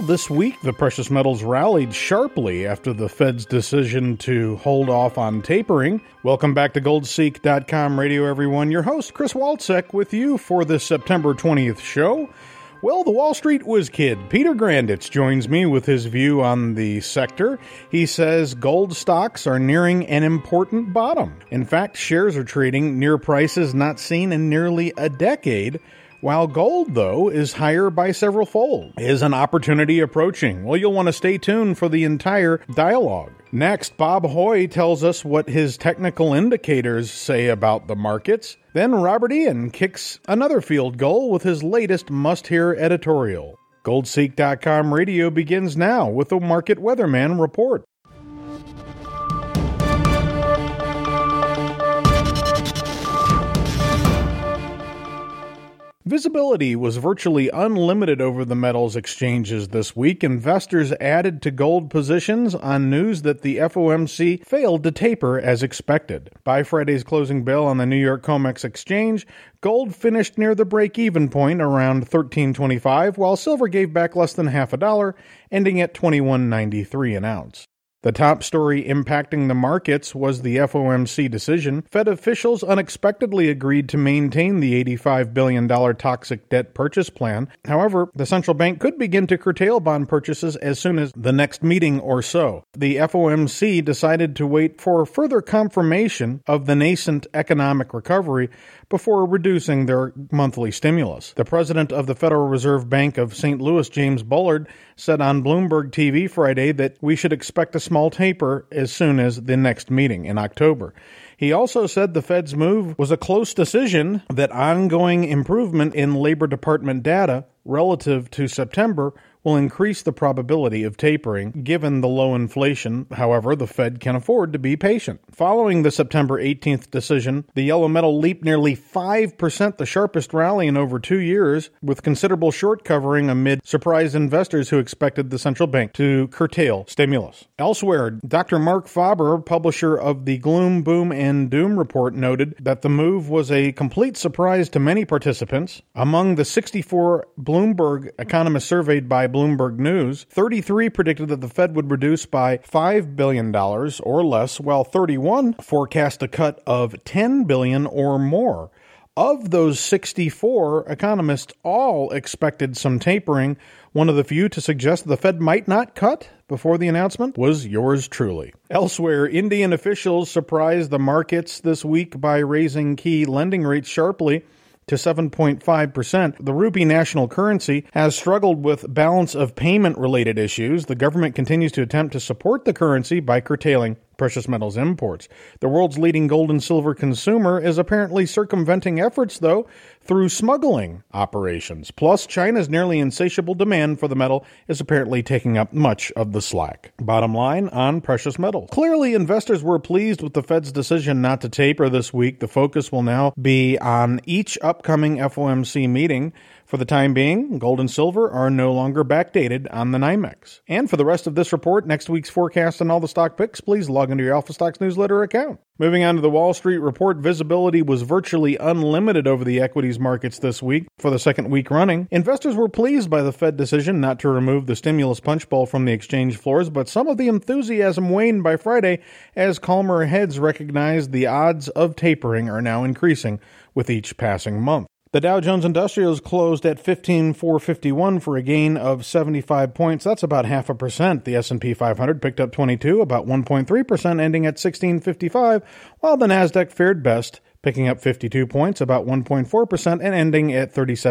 this week, the precious metals rallied sharply after the Fed's decision to hold off on tapering. Welcome back to GoldSeek.com Radio, everyone. Your host, Chris Walczek, with you for this September 20th show. Well, the Wall Street whiz kid, Peter Granditz, joins me with his view on the sector. He says gold stocks are nearing an important bottom. In fact, shares are trading near prices not seen in nearly a decade, while gold, though, is higher by several fold. Is an opportunity approaching? Well, you'll want to stay tuned for the entire dialogue. Next, Bob Hoye tells us what his technical indicators say about the markets. Then Robert Ian kicks another field goal with his latest must-hear editorial. GoldSeek.com Radio begins now with the Market Weatherman Report. Visibility was virtually unlimited over the metals exchanges this week. Investors added to gold positions on news that the FOMC failed to taper as expected. By Friday's closing bell on the New York COMEX exchange, gold finished near the break-even point around $13.25, while silver gave back less than half a dollar, ending at $21.93 an ounce. The top story impacting the markets was the FOMC decision. Fed officials unexpectedly agreed to maintain the $85 billion toxic debt purchase plan. However, the central bank could begin to curtail bond purchases as soon as the next meeting or so. The FOMC decided to wait for further confirmation of the nascent economic recovery before reducing their monthly stimulus. The president of the Federal Reserve Bank of St. Louis, James Bullard, said on Bloomberg TV Friday that we should expect a small taper as soon as the next meeting in October. He also said the Fed's move was a close decision, that ongoing improvement in Labor Department data relative to September will increase the probability of tapering. Given the low inflation, however, the Fed can afford to be patient. Following the September 18th decision, the yellow metal leaped nearly 5%, the sharpest rally in over 2 years, with considerable short covering amid surprised investors who expected the central bank to curtail stimulus. Elsewhere, Dr. Mark Faber, publisher of the Gloom, Boom, and Doom report, noted that the move was a complete surprise to many participants. Among the 64 Bloomberg economists surveyed by Bloomberg News, 33 predicted that the Fed would reduce by $5 billion or less, while 31 forecast a cut of $10 billion or more. Of those 64 economists, all expected some tapering. One of the few to suggest the Fed might not cut before the announcement was yours truly. Elsewhere, Indian officials surprised the markets this week by raising key lending rates sharply to 7.5%. The rupee national currency has struggled with balance of payment-related issues. The government continues to attempt to support the currency by curtailing precious metals imports. The world's leading gold and silver consumer is apparently circumventing efforts, though, through smuggling operations. Plus, China's nearly insatiable demand for the metal is apparently taking up much of the slack. Bottom line on precious metals. Clearly, investors were pleased with the Fed's decision not to taper this week. The focus will now be on each upcoming FOMC meeting. For the time being, gold and silver are no longer backdated on the NYMEX. And for the rest of this report, next week's forecast, and all the stock picks, please log into your Alpha Stocks newsletter account. Moving on to the Wall Street report, visibility was virtually unlimited over the equities markets this week. For the second week running, investors were pleased by the Fed decision not to remove the stimulus punch bowl from the exchange floors, but some of the enthusiasm waned by Friday as calmer heads recognized the odds of tapering are now increasing with each passing month. The Dow Jones Industrials closed at 15,451 for a gain of 75 points. That's about 0.5%. The S&P 500 picked up 22, about 1.3%, ending at 1655, while the Nasdaq fared best, picking up 52 points, about 1.4%, and ending at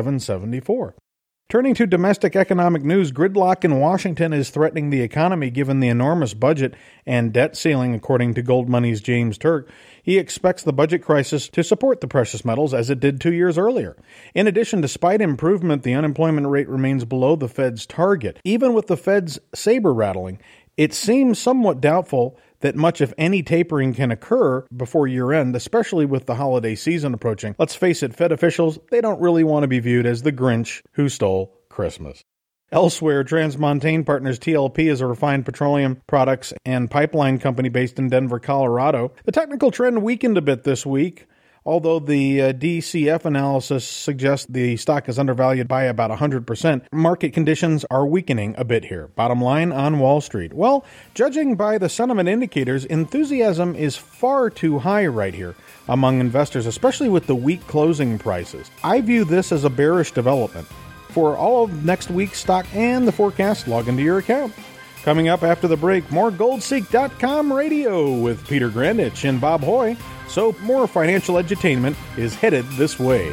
3774. Turning to domestic economic news, gridlock in Washington is threatening the economy given the enormous budget and debt ceiling, according to Gold Money's James Turk. He expects the budget crisis to support the precious metals as it did 2 years earlier. In addition, despite improvement, the unemployment rate remains below the Fed's target. Even with the Fed's saber rattling, it seems somewhat doubtful that much, if any, tapering can occur before year-end, especially with the holiday season approaching. Let's face it, Fed officials, they don't really want to be viewed as the Grinch who stole Christmas. Elsewhere, TransMontaigne Partners TLP is a refined petroleum products and pipeline company based in Denver, Colorado. The technical trend weakened a bit this week. Although the DCF analysis suggests the stock is undervalued by about 100%, market conditions are weakening a bit here. Bottom line on Wall Street. Well, judging by the sentiment indicators, enthusiasm is far too high right here among investors, especially with the weak closing prices. I view this as a bearish development. For all of next week's stock and the forecast, log into your account. Coming up after the break, more GoldSeek.com radio with Peter Grandich and Bob Hoy. So more financial edutainment is headed this way.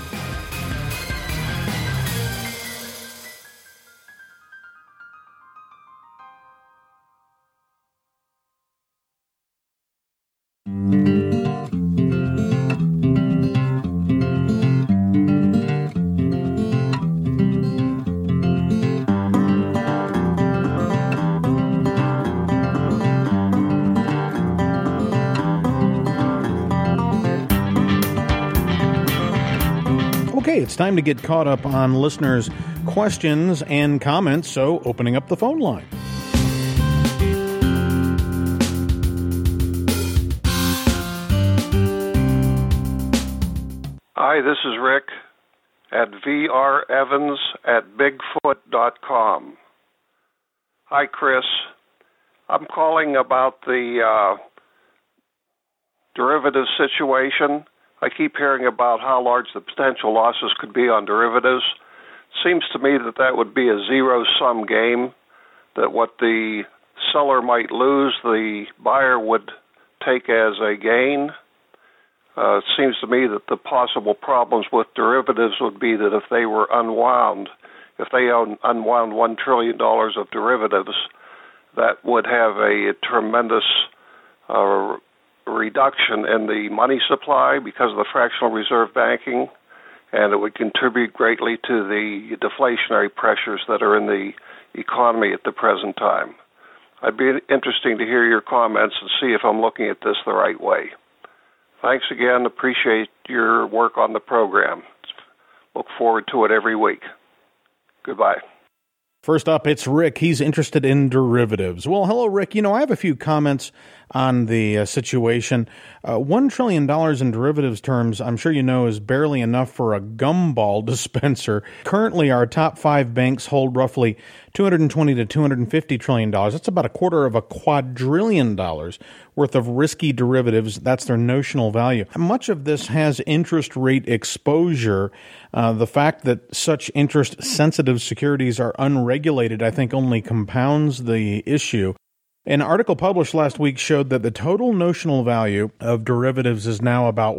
Okay, it's time to get caught up on listeners' questions and comments, so opening up the phone line. Hi, this is Rick at vrevans@bigfoot.com. Hi, Chris. I'm calling about the derivative situation. I keep hearing about how large the potential losses could be on derivatives. Seems to me that that would be a zero-sum game, that what the seller might lose, the buyer would take as a gain. It seems to me that the possible problems with derivatives would be that if they were unwound, if they unwound $1 trillion of derivatives, that would have a tremendous reduction in the money supply because of the fractional reserve banking, and it would contribute greatly to the deflationary pressures that are in the economy at the present time. I'd be interesting to hear your comments and see if I'm looking at this the right way. Thanks again. Appreciate your work on the program. Look forward to it every week. Goodbye. First up, it's Rick. He's interested in derivatives. Well, hello, Rick. I have a few comments on the situation. $1 trillion in derivatives terms, I'm sure you know, is barely enough for a gumball dispenser. Currently, our top 5 banks hold roughly $220 to $250 trillion. That's about $250 quadrillion worth of risky derivatives. That's their notional value. Much of this has interest rate exposure. The fact that such interest-sensitive securities are unregulated, I think, only compounds the issue. An article published last week showed that the total notional value of derivatives is now about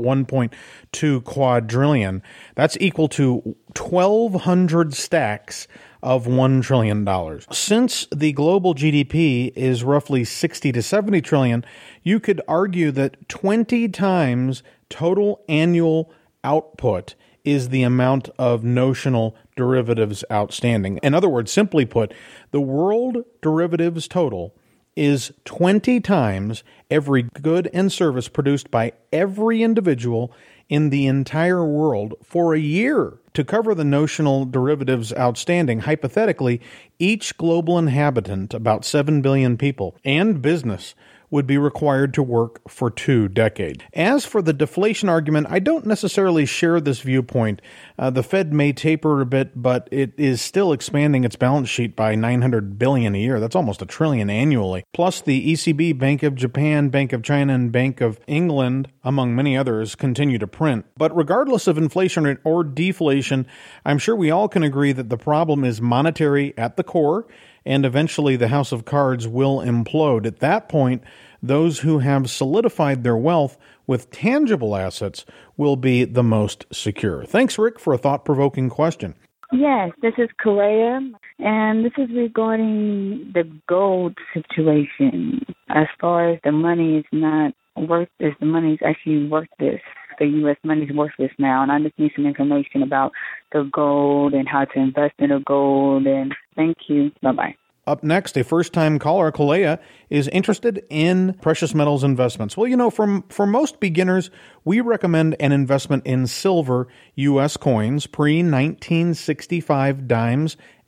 1.2 quadrillion. That's equal to 1,200 stacks of $1 trillion. Since the global GDP is roughly 60 to 70 trillion, you could argue that 20 times total annual output is the amount of notional derivatives outstanding. In other words, simply put, the world derivatives total is 20 times every good and service produced by every individual in the entire world for a year. To cover the notional derivatives outstanding, hypothetically, each global inhabitant, about 7 billion people, and business would be required to work for 2 decades. As for the deflation argument, I don't necessarily share this viewpoint. The Fed may taper a bit, but it is still expanding its balance sheet by $900 billion a year. That's almost $1 trillion annually. Plus, the ECB, Bank of Japan, Bank of China, and Bank of England, among many others, continue to print. But regardless of inflation or deflation, I'm sure we all can agree that the problem is monetary at the core, and eventually the house of cards will implode. At that point, those who have solidified their wealth with tangible assets will be the most secure. Thanks, Rick, for a thought-provoking question. Yes, this is Correa, and this is regarding the gold situation. As far as the money is not worth this, the money is actually worth this. The U.S. money is worthless now, and I just need some information about the gold and how to invest in the gold. And thank you. Bye-bye. Up next, a first-time caller, Kalea, is interested in precious metals investments. Well, for most beginners, we recommend an investment in silver U.S. coins, pre-1965 dimes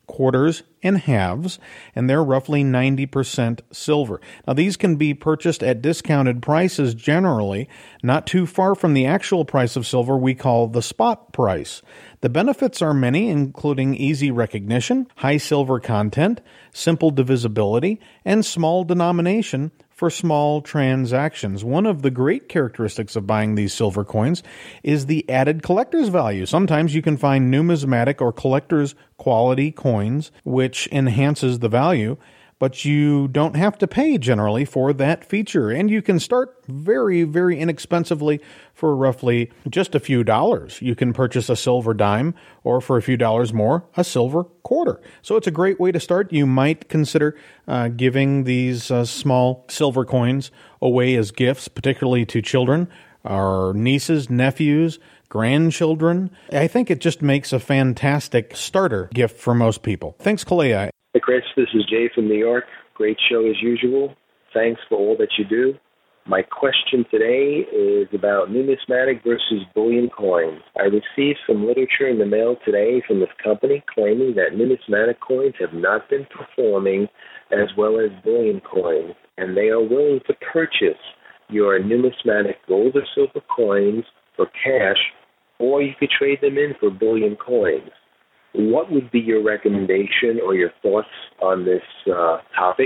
quarters, and halves, and they're roughly 90% silver. Now, these can be purchased at discounted prices generally, not too far from the actual price of silver we call the spot price. The benefits are many, including easy recognition, high silver content, simple divisibility, and small denomination for small transactions. One of the great characteristics of buying these silver coins is the added collector's value. Sometimes you can find numismatic or collector's quality coins, which enhances the value, but you don't have to pay generally for that feature. And you can start very, very inexpensively for roughly just a few dollars. You can purchase a silver dime, or for a few dollars more, a silver quarter. So it's a great way to start. You might consider giving these small silver coins away as gifts, particularly to children, or nieces, nephews, grandchildren. I think it just makes a fantastic starter gift for most people. Thanks, Kalea. Hey, Chris, this is Jay from New York. Great show as usual. Thanks for all that you do. My question today is about numismatic versus bullion coins. I received some literature in the mail today from this company claiming that numismatic coins have not been performing as well as bullion coins, and they are willing to purchase your numismatic gold or silver coins for cash, or you could trade them in for bullion coins. What would be your recommendation or your thoughts on this topic?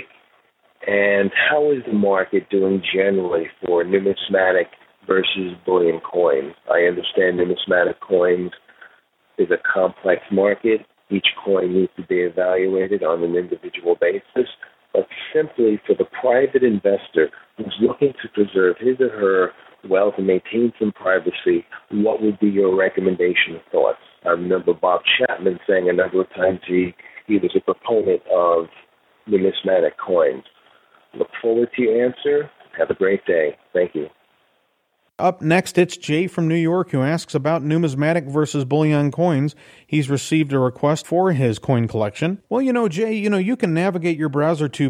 And how is the market doing generally for numismatic versus bullion coins? I understand numismatic coins is a complex market. Each coin needs to be evaluated on an individual basis. But simply for the private investor who's looking to preserve his or her wealth and maintain some privacy, what would be your recommendation or thoughts? I remember Bob Chapman saying a number of times he was a proponent of numismatic coins. Look forward to your answer. Have a great day. Thank you. Up next, it's Jay from New York who asks about numismatic versus bullion coins. He's received a request for his coin collection. Well, Jay, you can navigate your browser to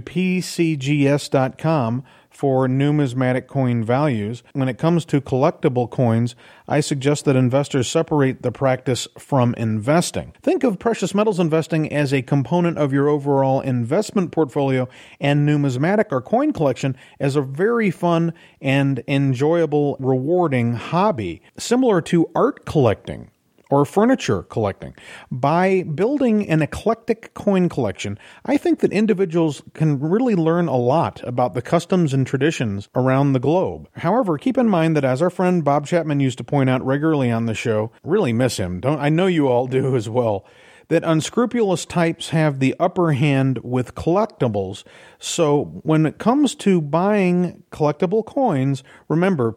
pcgs.com for numismatic coin values. When it comes to collectible coins, I suggest that investors separate the practice from investing. Think of precious metals investing as a component of your overall investment portfolio, and numismatic or coin collection as a very fun and enjoyable, rewarding hobby, similar to art collecting or furniture collecting. By building an eclectic coin collection, I think that individuals can really learn a lot about the customs and traditions around the globe. However, keep in mind that, as our friend Bob Chapman used to point out regularly on the show, really miss him, I know you all do as well, that unscrupulous types have the upper hand with collectibles. So when it comes to buying collectible coins, remember,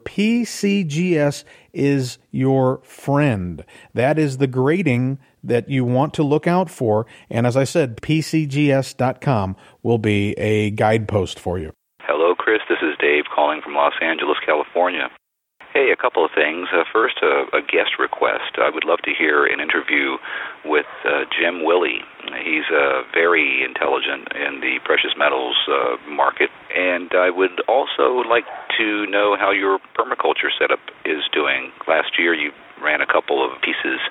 PCGS is your friend. That is the grading that you want to look out for. And as I said, PCGS.com will be a guidepost for you. Hello, Chris. This is Dave calling from Los Angeles, California. Hey, a couple of things. First, a guest request. I would love to hear an interview with Jim Willey. He's very intelligent in the precious metals market. And I would also like to know how your permaculture setup is doing. Last year, you ran a couple of pieces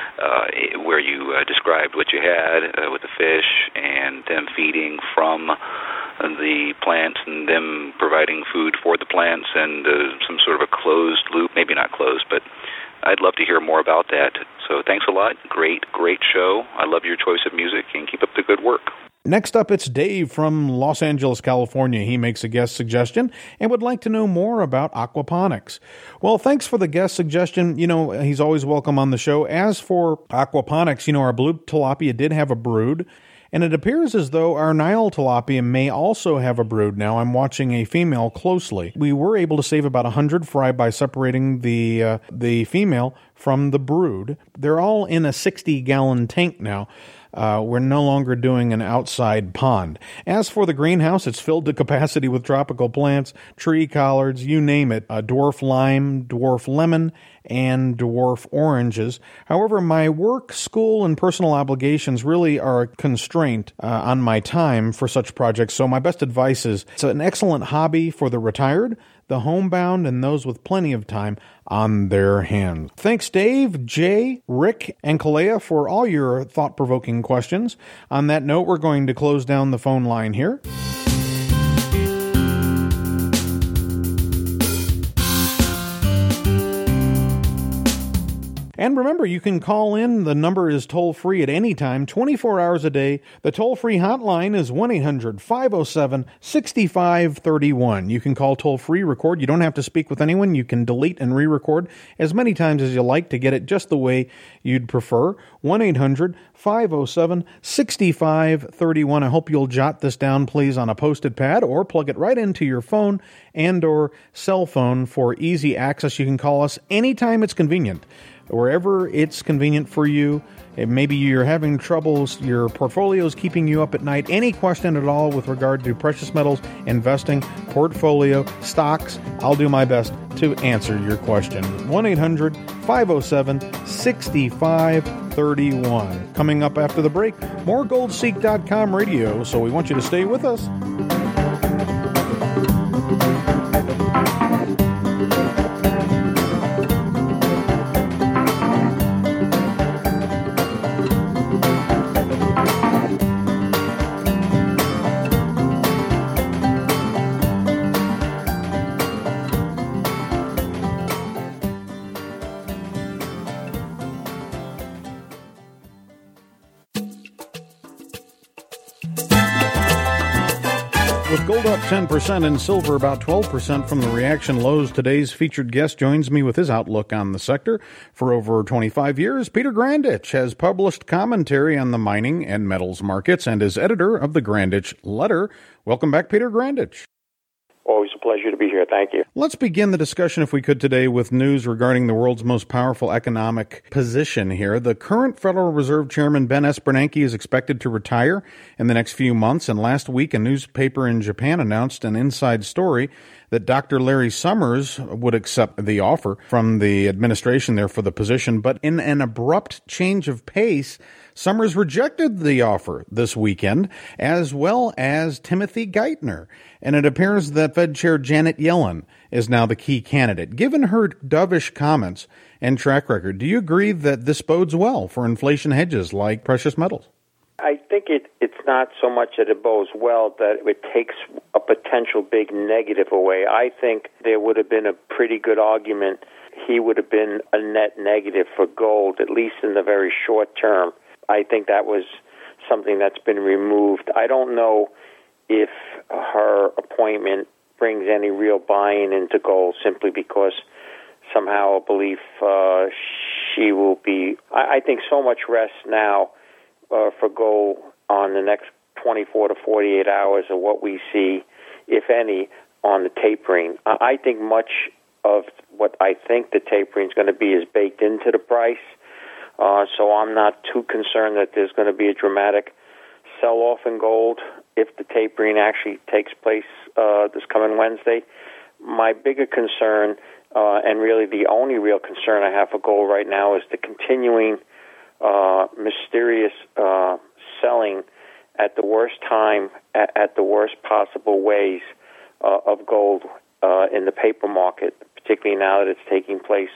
where you described what you had with the fish and them feeding from the plants and them providing food for the plants and some sort of a closed loop, maybe not closed, but I'd love to hear more about that. So thanks a lot. Great show. I love your choice of music, and keep up the good work. Next up, it's Dave from Los Angeles, California. He makes a guest suggestion and would like to know more about aquaponics. Well, thanks for the guest suggestion. He's always welcome on the show. As for aquaponics, our blue tilapia did have a brood, and it appears as though our Nile tilapia may also have a brood now. I'm watching a female closely. We were able to save about 100 fry by separating the female from the brood. They're all in a 60-gallon tank now. We're no longer doing an outside pond. As for the greenhouse, it's filled to capacity with tropical plants, tree collards, you name it, dwarf lime, dwarf lemon, and dwarf oranges. However, my work, school, and personal obligations really are a constraint on my time for such projects, so my best advice is it's an excellent hobby for the retired. the homebound and those with plenty of time on their hands. Thanks, Dave, Jay, Rick, and Kalea for all your thought-provoking questions. On that note, we're going to close down the phone line here. And remember, you can call in. The number is toll-free at any time, 24 hours a day. The toll-free hotline is 1-800-507-6531. You can call toll-free, record. You don't have to speak with anyone. You can delete and re-record as many times as you like to get it just the way you'd prefer. 1-800-507-6531. I hope you'll jot this down, please, on a Post-it pad or plug it right into your phone and or cell phone for easy access. You can call us anytime it's convenient. Wherever it's convenient for you. Maybe you're having troubles, your portfolio is keeping you up at night. Any question at all with regard to precious metals, investing, portfolio, stocks, I'll do my best to answer your question. 1-800-507-6531. Coming up after the break, more GoldSeek.com radio, so we want you to stay with us. With gold up 10% and silver about 12% from the reaction lows, today's featured guest joins me with his outlook on the sector. For over 25 years, Peter Grandich has published commentary on the mining and metals markets and is editor of the Grandich Letter. Welcome back, Peter Grandich. Always a pleasure to be here. Thank you. Let's begin the discussion, if we could, today with news regarding the world's most powerful economic position here. The current Federal Reserve Chairman, Ben S. Bernanke, is expected to retire in the next few months. And last week, a newspaper in Japan announced an inside story that Dr. Larry Summers would accept the offer from the administration there for the position. But in an abrupt change of pace, Summers rejected the offer this weekend, as well as Timothy Geithner. And it appears that Fed Chair Janet Yellen is now the key candidate. Given her dovish comments and track record, do you agree that this bodes well for inflation hedges like precious metals? I think it's not so much that it bodes well that it takes a potential big negative away. I think there would have been a pretty good argument he would have been a net negative for gold, at least in the very short term. I think that was something that's been removed. I don't know if her appointment brings any real buy-in into gold simply because somehow a belief she will be... I think so much rests now for gold on the next 24 to 48 hours of what we see, if any, on the tapering. I think much of what I think the tapering is going to be is baked into the price. So I'm not too concerned that there's going to be a dramatic sell-off in gold if the tapering actually takes place this coming Wednesday. My bigger concern, and really the only real concern I have for gold right now, is the continuing mysterious selling at the worst time, at the worst possible ways of gold in the paper market, particularly now that it's taking place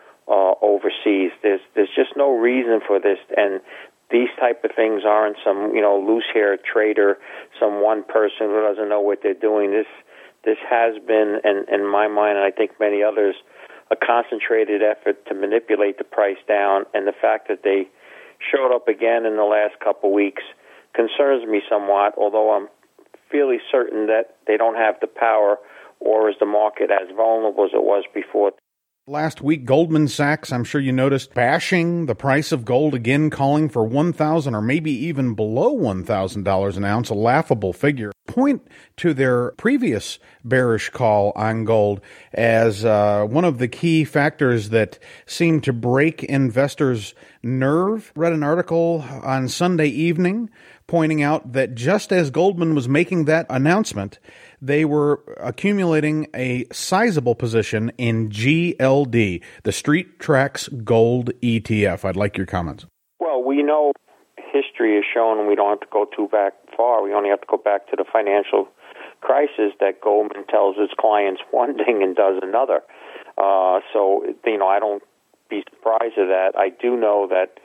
overseas. There's just no reason for this, and these type of things aren't some loose-haired trader, some one person who doesn't know what they're doing. This has been, and in my mind, and I think many others, a concentrated effort to manipulate the price down, and the fact that they showed up again in the last couple weeks concerns me somewhat, although I'm fairly certain that they don't have the power, or is the market as vulnerable as it was before. Last week, Goldman Sachs, I'm sure you noticed, bashing the price of gold again, calling for $1,000 or maybe even below $1,000 an ounce, a laughable figure. Point to their previous bearish call on gold as one of the key factors that seemed to break investors' nerve. Read an article on Sunday evening pointing out that just as Goldman was making that announcement, they were accumulating a sizable position in GLD, the Street Tracks Gold ETF. I'd like your comments. Well, we know history has shown, and we don't have to go too back far. We only have to go back to the financial crisis that Goldman tells its clients one thing and does another. So I don't be surprised at that. I do know that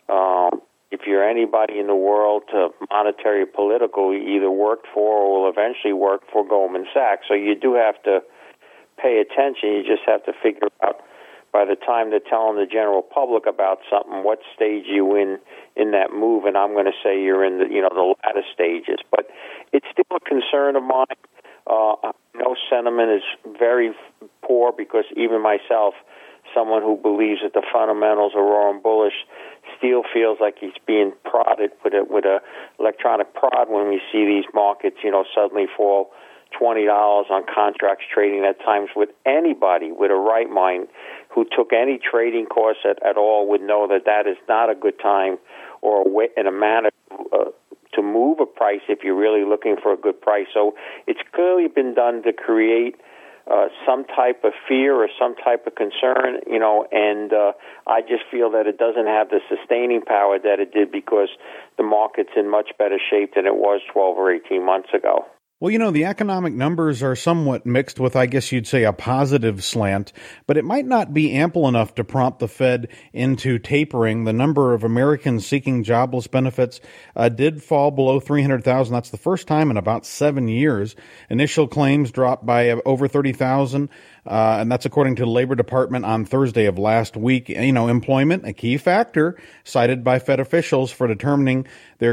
if you're anybody in the world, monetary or political, you either worked for or will eventually work for Goldman Sachs. So you do have to pay attention. You just have to figure out by the time they're telling the general public about something, what stage you in that move. And I'm going to say you're in the latter stages. But it's still a concern of mine. Sentiment is very poor because even myself, someone who believes that the fundamentals are raw and bullish, still feels like he's being prodded with a electronic prod when we see these markets, suddenly fall $20 on contracts trading at times. With anybody with a right mind who took any trading course at all would know that is not a good time or a way in a manner to move a price if you're really looking for a good price. So it's clearly been done to create some type of fear or some type of concern, and I just feel that it doesn't have the sustaining power that it did because the market's in much better shape than it was 12 or 18 months ago. Well, the economic numbers are somewhat mixed with, I guess you'd say, a positive slant, but it might not be ample enough to prompt the Fed into tapering. The number of Americans seeking jobless benefits did fall below 300,000. That's the first time in about 7 years. Initial claims dropped by over 30,000. And that's according to the Labor Department on Thursday of last week. Employment, a key factor cited by Fed officials for determining their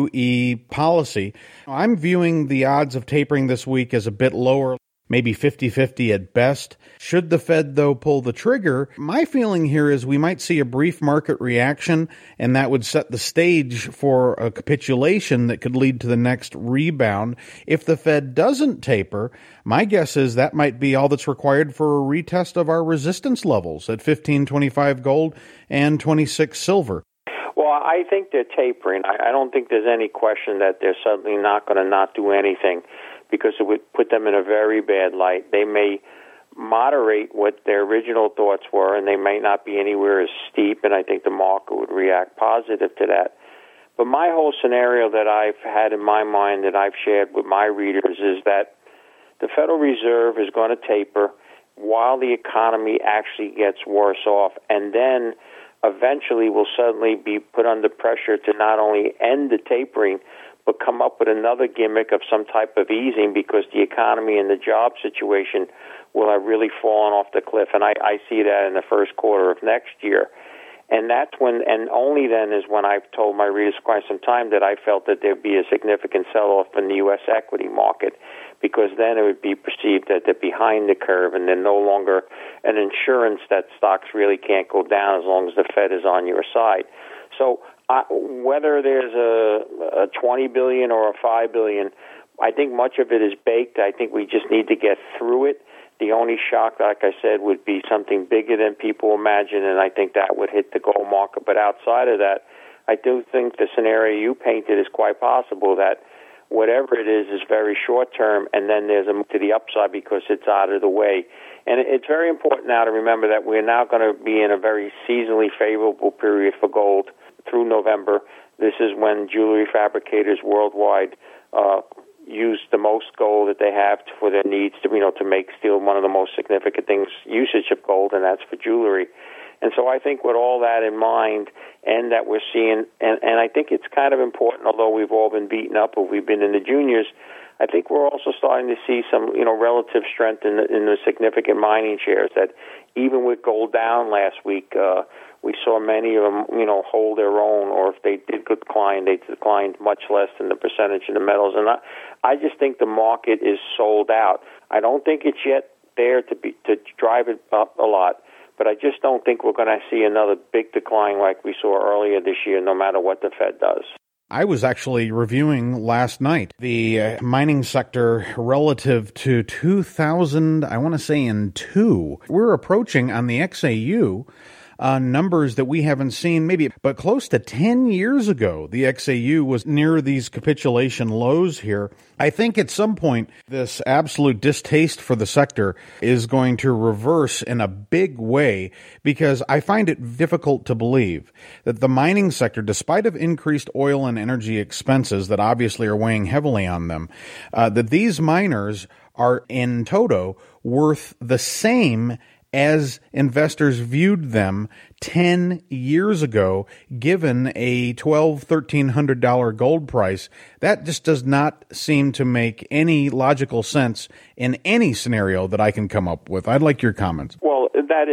QE policy. I'm viewing the odds of tapering this week as a bit lower, maybe 50-50 at best. Should the Fed, though, pull the trigger, my feeling here is we might see a brief market reaction, and that would set the stage for a capitulation that could lead to the next rebound. If the Fed doesn't taper, my guess is that might be all that's required for a retest of our resistance levels at $15.25 gold and $26 silver. Well, I think they're tapering. I don't think there's any question that they're suddenly not going to not do anything, because it would put them in a very bad light. They may moderate what their original thoughts were, and they may not be anywhere as steep, and I think the market would react positive to that. But my whole scenario that I've had in my mind that I've shared with my readers is that the Federal Reserve is going to taper while the economy actually gets worse off, and then eventually will suddenly be put under pressure to not only end the tapering, but come up with another gimmick of some type of easing because the economy and the job situation will have really fallen off the cliff. And I see that in the first quarter of next year. And that's when, and only then is when I've told my readers for quite some time that I felt that there'd be a significant sell-off in the U.S. equity market, because then it would be perceived that they're behind the curve and they're no longer an insurance that stocks really can't go down as long as the Fed is on your side. So whether there's a $20 billion or a $5 billion, I think much of it is baked. I think we just need to get through it. The only shock, like I said, would be something bigger than people imagine, and I think that would hit the gold market. But outside of that, I do think the scenario you painted is quite possible, that whatever it is very short-term, and then there's a move to the upside because it's out of the way. And it's very important now to remember that we're now going to be in a very seasonally favorable period for gold through November. This is when jewelry fabricators worldwide use the most gold that they have for their needs to make steel one of the most significant things, usage of gold, and that's for jewelry. And so I think with all that in mind, and that we're seeing, and I think it's kind of important, although we've all been beaten up or we've been in the juniors, I think we're also starting to see some, relative strength in the significant mining shares, that even with gold down last week, we saw many of them, hold their own, or if they did decline, they declined much less than the percentage of the metals. And I just think the market is sold out. I don't think it's yet there to drive it up a lot, but I just don't think we're going to see another big decline like we saw earlier this year, no matter what the Fed does. I was actually reviewing last night the mining sector relative to 2000, I want to say in 2. We're approaching on the XAU numbers that we haven't seen but close to 10 years ago. The XAU was near these capitulation lows here. I think at some point this absolute distaste for the sector is going to reverse in a big way, because I find it difficult to believe that the mining sector, despite of increased oil and energy expenses that obviously are weighing heavily on them, that these miners are in toto worth the same as investors viewed them 10 years ago, given a $1,200-$1,300 gold price. That just does not seem to make any logical sense in any scenario that I can come up with. I'd like your comments. Well, that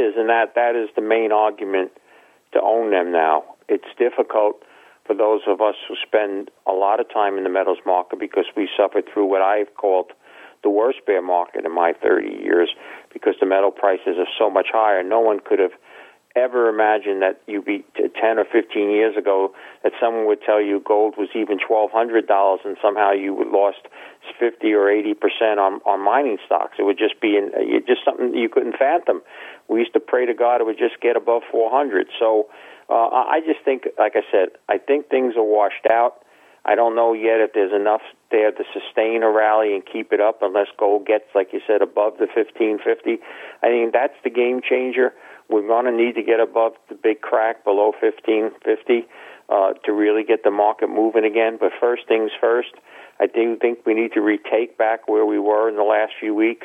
is the main argument to own them now. It's difficult for those of us who spend a lot of time in the metals market, because we suffered through what I've called the worst bear market in my 30 years, because the metal prices are so much higher. No one could have ever imagined that 10 or 15 years ago that someone would tell you gold was even $1,200 and somehow you lost 50 or 80% on mining stocks. It would just be just something you couldn't fathom. We used to pray to God it would just get above 400. So I just think, like I said, I think things are washed out. I don't know yet if there's enough there to sustain a rally and keep it up, unless gold gets, like you said, above the 1550. I think that's the game changer. We're going to need to get above the big crack below 1550 to really get the market moving again. But first things first, I do think we need to retake back where we were in the last few weeks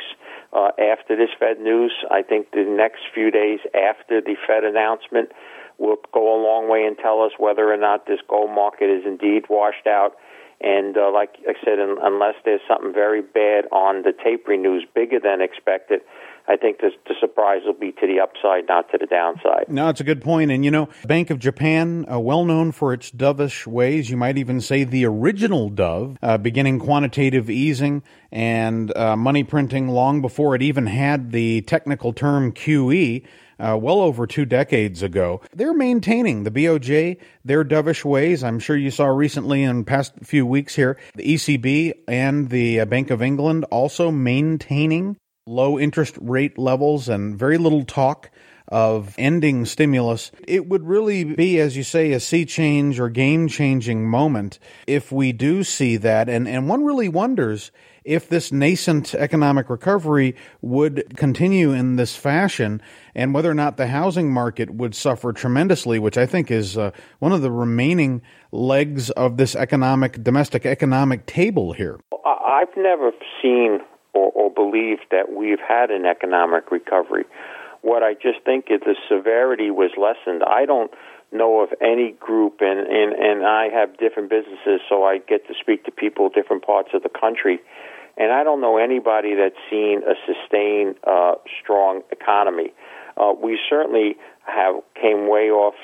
after this Fed news. I think the next few days after the Fed announcement will go a long way and tell us whether or not this gold market is indeed washed out. And like I said, unless there's something very bad on the tapering news, bigger than expected, I think the surprise will be to the upside, not to the downside. No, it's a good point. And, Bank of Japan, well known for its dovish ways, you might even say the original dove, beginning quantitative easing and money printing long before it even had the technical term QE, well over 2 decades ago. They're maintaining, the BOJ, their dovish ways. I'm sure you saw recently in past few weeks here, the ECB and the Bank of England also maintaining low interest rate levels and very little talk of ending stimulus. It would really be, as you say, a sea change or game-changing moment if we do see that. And one really wonders if this nascent economic recovery would continue in this fashion, and whether or not the housing market would suffer tremendously, which I think is one of the remaining legs of this domestic economic table here. I've never seen or believed that we've had an economic recovery. What I just think is the severity was lessened. I don't know of any group, and I have different businesses, so I get to speak to people in different parts of the country, and I don't know anybody that's seen a sustained, strong economy. We certainly came way off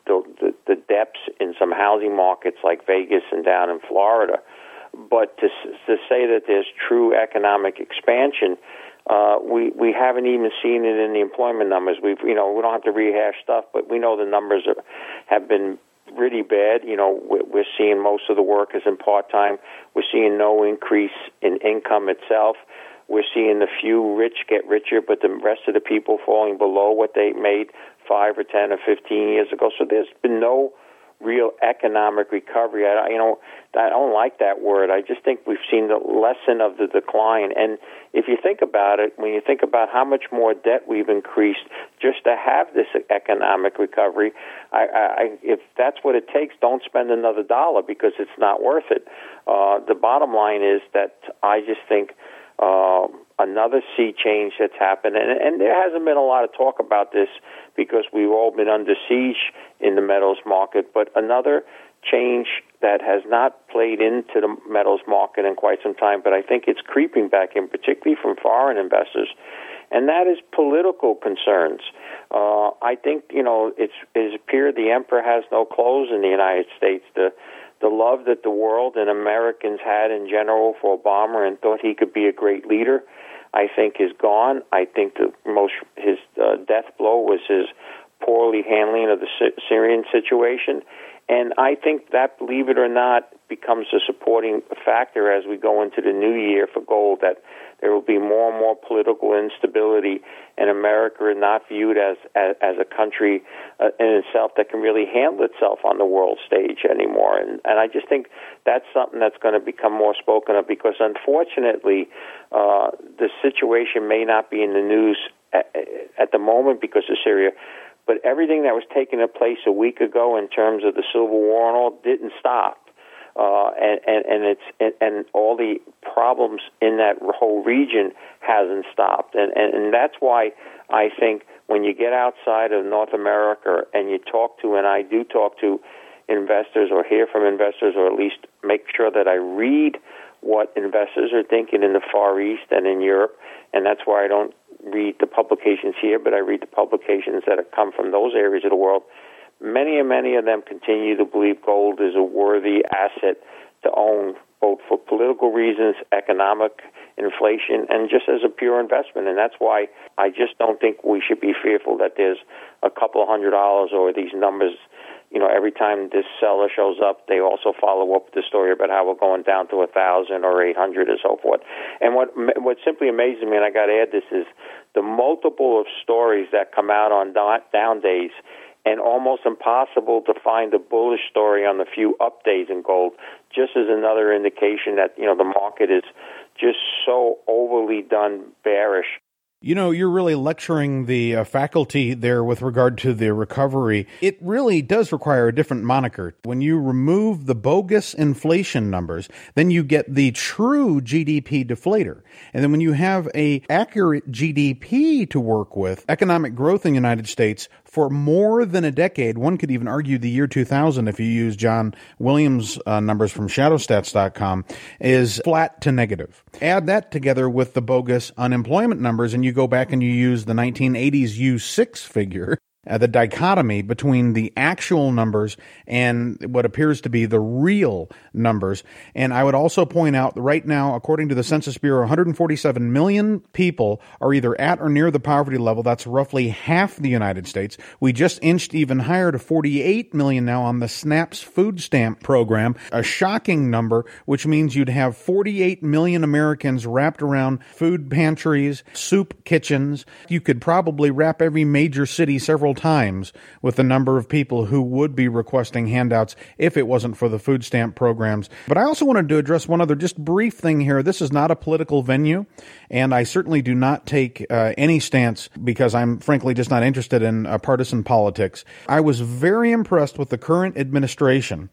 the depths in some housing markets like Vegas and down in Florida. But to say that there's true economic expansion, we haven't even seen it in the employment numbers. We don't have to rehash stuff, but we know the numbers have been really bad. We're seeing most of the workers in part-time. We're seeing no increase in income itself. We're seeing the few rich get richer, but the rest of the people falling below what they made 5 or 10 or 15 years ago. So there's been no real economic recovery. I don't like that word. I just think we've seen the lesson of the decline. And if you think about it, when you think about how much more debt we've increased just to have this economic recovery, if that's what it takes, don't spend another dollar, because it's not worth it. The bottom line is that I just think another sea change that's happened, and there hasn't been a lot of talk about this because we've all been under siege in the metals market, but another change that has not played into the metals market in quite some time, but I think it's creeping back in, particularly from foreign investors, and that is political concerns. I think, it's appeared the emperor has no clothes in the United States. The love that the world and Americans had in general for Obama and thought he could be a great leader, I think is gone. I think his death blow was his poorly handling of the Syrian situation. And I think that, believe it or not, becomes a supporting factor as we go into the new year for gold, that there will be more and more political instability, and America is not viewed as a country in itself that can really handle itself on the world stage anymore. And I just think that's something that's going to become more spoken of, because unfortunately the situation may not be in the news at the moment because of Syria, but everything that was taking place a week ago in terms of the Civil War and all didn't stop. And all the problems in that whole region hasn't stopped, and that's why I think when you get outside of North America and you talk to, and I do talk to investors or hear from investors, or at least make sure that I read what investors are thinking in the Far East and in Europe, and that's why I don't read the publications here, but I read the publications that have come from those areas of the world. Many of them continue to believe gold is a worthy asset to own, both for political reasons, economic inflation, and just as a pure investment. And that's why I just don't think we should be fearful that there's a couple of $100 or these numbers. You know, every time this seller shows up, they also follow up with the story about how we're going down to 1,000 or 800 and so forth. And what simply amazes me, and I got to add this, is the multiple of stories that come out on down days, and almost impossible to find a bullish story on the few up days in gold, just as another indication that, you know, the market is just so overly done bearish. You know, you're really lecturing the faculty there with regard to the recovery. It really does require a different moniker. When you remove the bogus inflation numbers, then you get the true GDP deflator. And then when you have a accurate GDP to work with, economic growth in the United States for more than a decade, one could even argue the year 2000, if you use John Williams' numbers from shadowstats.com, is flat to negative. Add that together with the bogus unemployment numbers, and you go back and you use the 1980s U6 figure, the dichotomy between the actual numbers and what appears to be the real numbers. And I would also point out that right now, according to the Census Bureau, 147 million people are either at or near the poverty level. That's roughly half the United States. We just inched even higher to 48 million now on the SNAP's food stamp program, a shocking number, which means you'd have 48 million Americans wrapped around food pantries, soup kitchens. You could probably wrap every major city several times with the number of people who would be requesting handouts if it wasn't for the food stamp programs. But I also wanted to address one other just brief thing here. This is not a political venue, and I certainly do not take any stance because I'm frankly just not interested in partisan politics. I was very impressed with the current administration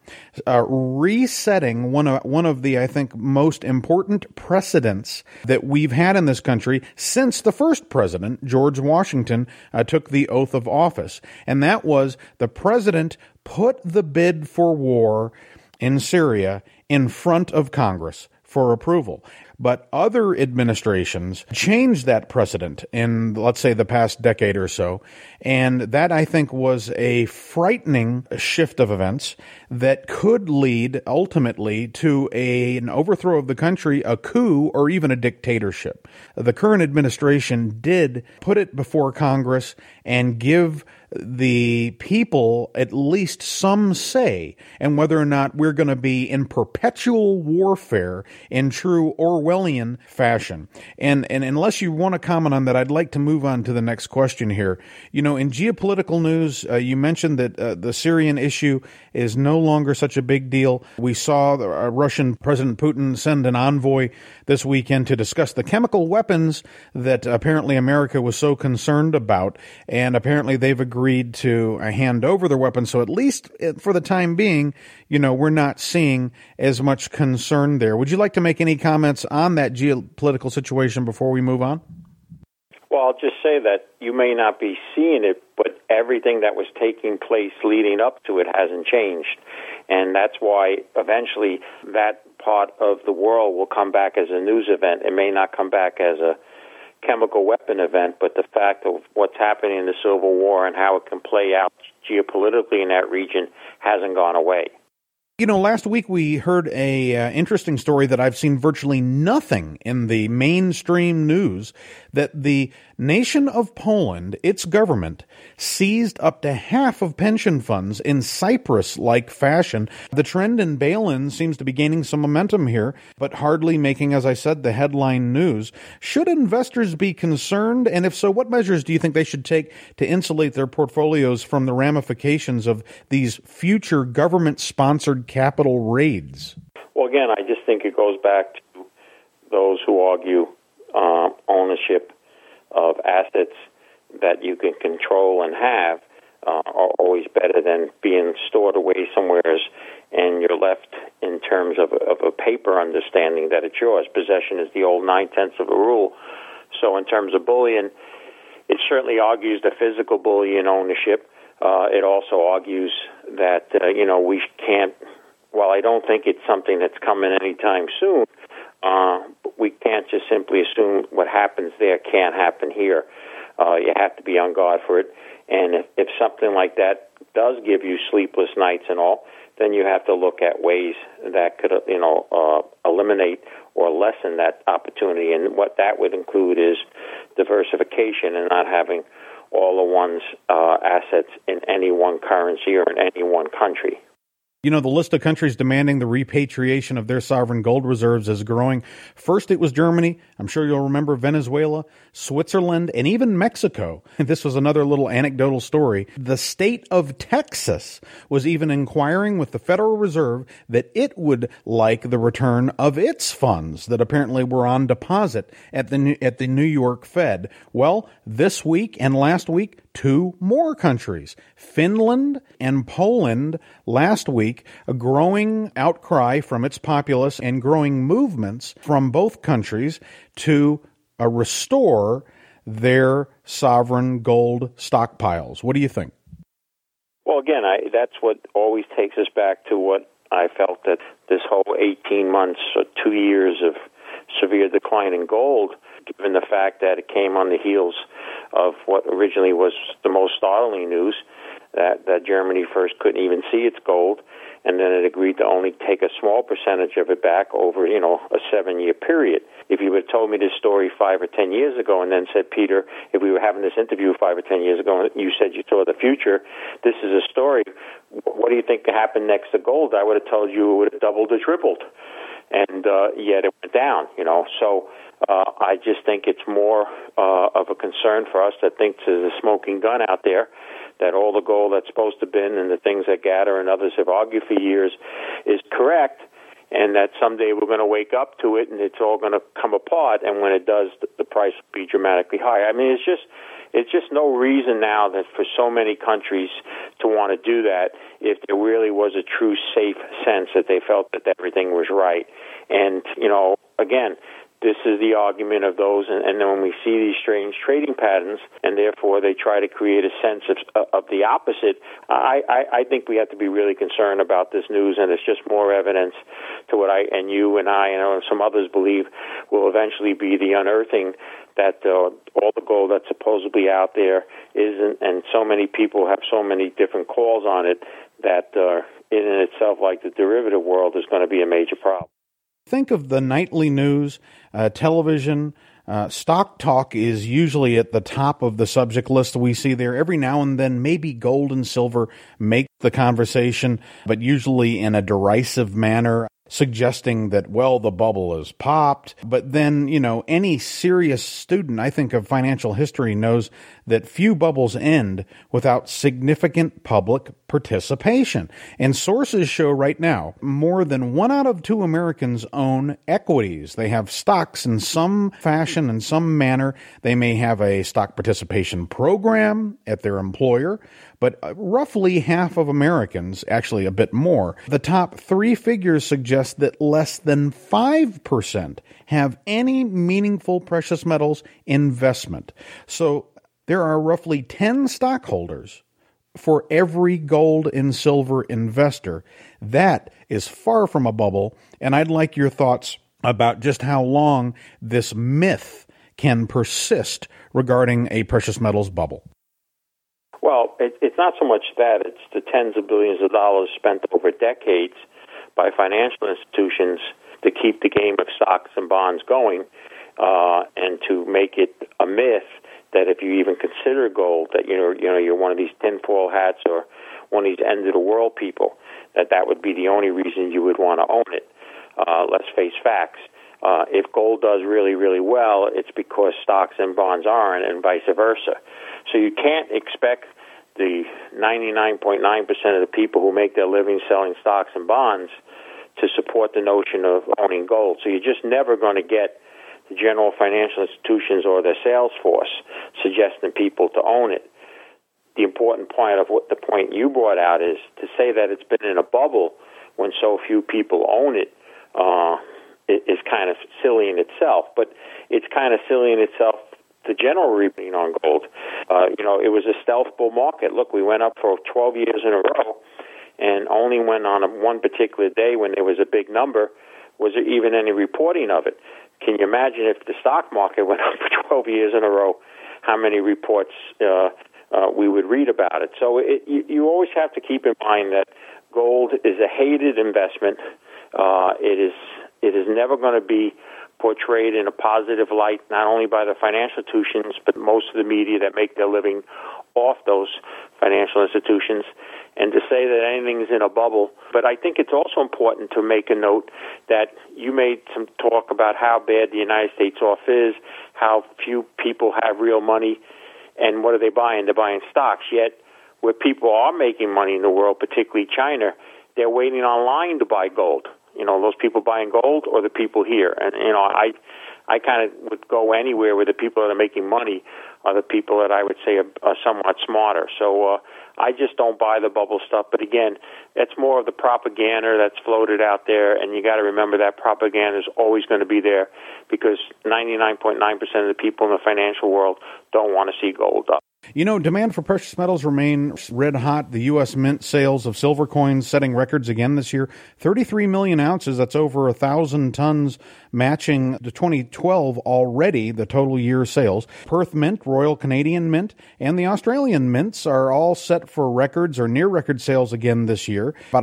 resetting one of the, I think, most important precedents that we've had in this country since the first president, George Washington, took the oath of office. And that was the president put the bid for war in Syria in front of Congress for approval. But other administrations changed that precedent in, let's say, the past decade or so. And that, I think, was a frightening shift of events that could lead ultimately to an overthrow of the country, a coup, or even a dictatorship. The current administration did put it before Congress and give the people at least some say in whether or not we're going to be in perpetual warfare in true Orwellian fashion. And unless you want to comment on that, I'd like to move on to the next question here. You know, in geopolitical news, you mentioned that the Syrian issue is no longer such a big deal. We saw Russian President Putin send an envoy this weekend to discuss the chemical weapons that apparently America was so concerned about, and apparently they've agreed to hand over their weapons. So at least for the time being, you know, we're not seeing as much concern there. Would you like to make any comments on that geopolitical situation before we move on? Well, I'll just say that you may not be seeing it, but everything that was taking place leading up to it hasn't changed. And that's why eventually that part of the world will come back as a news event. It may not come back as a chemical weapon event, but the fact of what's happening in the Civil War and how it can play out geopolitically in that region hasn't gone away. You know, last week we heard a interesting story that I've seen virtually nothing in the mainstream news, that the nation of Poland, its government, seized up to half of pension funds in Cyprus-like fashion. The trend in bail-in seems to be gaining some momentum here, but hardly making, as I said, the headline news. Should investors be concerned? And if so, what measures do you think they should take to insulate their portfolios from the ramifications of these future government-sponsored capital raids? Well, again, I just think it goes back to those who argue ownership of assets that you can control and have are always better than being stored away somewhere, and you're left in terms of a paper understanding that it's yours. Possession is the old 9/10 of a rule. So in terms of bullion, it certainly argues the physical bullion ownership. It also argues that, we can't, while I don't think it's something that's coming anytime soon, we can't just simply assume what happens there can't happen here. You have to be on guard for it. And if something like that does give you sleepless nights and all, then you have to look at ways that could, eliminate or lessen that opportunity. And what that would include is diversification and not having all of one's assets in any one currency or in any one country. You know, the list of countries demanding the repatriation of their sovereign gold reserves is growing. First, it was Germany. I'm sure you'll remember Venezuela, Switzerland, and even Mexico. This was another little anecdotal story. The state of Texas was even inquiring with the Federal Reserve that it would like the return of its funds that apparently were on deposit at the New York Fed. Well, this week and last week, two more countries, Finland and Poland, last week, a growing outcry from its populace and growing movements from both countries to restore their sovereign gold stockpiles. What do you think? Well, again, that's what always takes us back to what I felt that this whole 18 months or 2 years of severe decline in gold, given the fact that it came on the heels of what originally was the most startling news, that Germany first couldn't even see its gold, and then it agreed to only take a small percentage of it back over, a 7-year period. If you had told me this story 5 or 10 years ago and then said, Peter, if we were having this interview 5 or 10 years ago and you said you saw the future, this is a story, what do you think could happen next to gold? I would have told you it would have doubled or tripled. And yet it went down, So I just think it's more of a concern for us that thinks there's a smoking gun out there, that all the gold that's supposed to have been and the things that Gatter and others have argued for years is correct, and that someday we're going to wake up to it and it's all going to come apart, and when it does, the price will be dramatically higher. I mean, it's just no reason now that for so many countries to want to do that if there really was a true safe sense that they felt that everything was right. And, again, this is the argument of those, and then when we see these strange trading patterns, and therefore they try to create a sense of the opposite, I think we have to be really concerned about this news, and it's just more evidence to what you and I and some others believe will eventually be the unearthing that all the gold that's supposedly out there isn't, and so many people have so many different calls on it that in itself, like the derivative world, is going to be a major problem. Think of the nightly news, television. Stock talk is usually at the top of the subject list we see there. Every now and then, maybe gold and silver make the conversation, but usually in a derisive manner, suggesting that, the bubble is popped. But then, any serious student, I think, of financial history knows that few bubbles end without significant public participation. And sources show right now, more than 1 out of 2 Americans own equities. They have stocks in some fashion, in some manner. They may have a stock participation program at their employer, but roughly half of Americans, actually a bit more, the top 3 figures suggest that less than 5% have any meaningful precious metals investment. So there are roughly 10 stockholders for every gold and silver investor. That is far from a bubble, and I'd like your thoughts about just how long this myth can persist regarding a precious metals bubble. Well, it's not so much that. It's the tens of billions of dollars spent over decades by financial institutions to keep the game of stocks and bonds going, and to make it a myth that if you even consider gold, that you're one of these tinfoil hats or one of these end of the world people, that would be the only reason you would want to own it. Let's face facts. If gold does really, really well, it's because stocks and bonds aren't, and vice versa. So you can't expect the 99.9% of the people who make their living selling stocks and bonds to support the notion of owning gold. So you're just never going to get the general financial institutions or their sales force suggesting people to own it. The important point of what the point you brought out is to say that it's been in a bubble when so few people own it is kind of silly in itself. But it's kind of silly in itself, the general reading on gold. It was a stealth bull market. Look, we went up for 12 years in a row, and only when on one particular day when there was a big number was there even any reporting of it. Can you imagine if the stock market went up for 12 years in a row, how many reports we would read about it? So you always have to keep in mind that gold is a hated investment. It is never going to be portrayed in a positive light, not only by the financial institutions, but most of the media that make their living off those financial institutions. And to say that anything's in a bubble. But I think it's also important to make a note that you made some talk about how bad the United States off is, how few people have real money, and what are they buying? They're buying stocks. Yet where people are making money in the world, particularly China, they're waiting online to buy gold. Those people buying gold or the people here. And, I kind of would go anywhere where the people that are making money are the people that I would say are somewhat smarter. So I just don't buy the bubble stuff. But again, that's more of the propaganda that's floated out there, and you got to remember that propaganda is always going to be there because 99.9% of the people in the financial world don't want to see gold up. Demand for precious metals remain red hot. The U.S. Mint sales of silver coins setting records again this year. 33 million ounces, that's over 1,000 tons, matching the 2012 already, the total year sales. Perth Mint, Royal Canadian Mint, and the Australian Mints are all set for records or near record sales again this year. About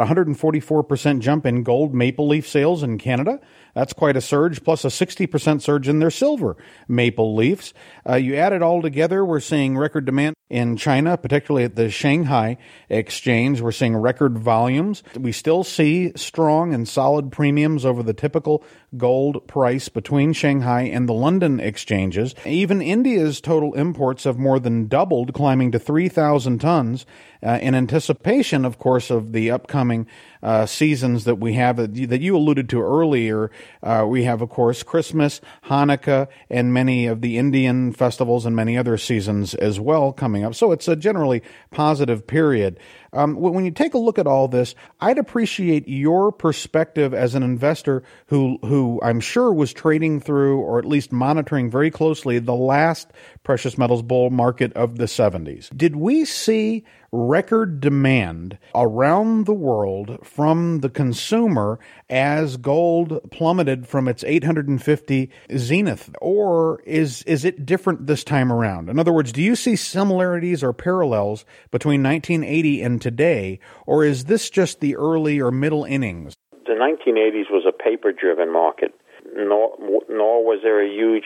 144% jump in gold maple leaf sales in Canada. That's quite a surge, plus a 60% surge in their silver maple leafs. You add it all together, we're seeing record demand in China, particularly at the Shanghai Exchange. We're seeing record volumes. We still see strong and solid premiums over the typical gold price between Shanghai and the London exchanges. Even India's total imports have more than doubled, climbing to 3,000 tons in anticipation, of course, of the upcoming seasons that we have that you alluded to earlier. We have, of course, Christmas, Hanukkah, and many of the Indian festivals and many other seasons as well coming up. So it's a generally positive period. When you take a look at all this, I'd appreciate your perspective as an investor who I'm sure was trading through or at least monitoring very closely the last precious metals bull market of the 70s. Did we see record demand around the world from the consumer as gold plummeted from its 850 zenith? Or is it different this time around? In other words, do you see similarities or parallels between 1980 and today, or is this just the early or middle innings? The 1980s was a paper-driven market, nor was there a huge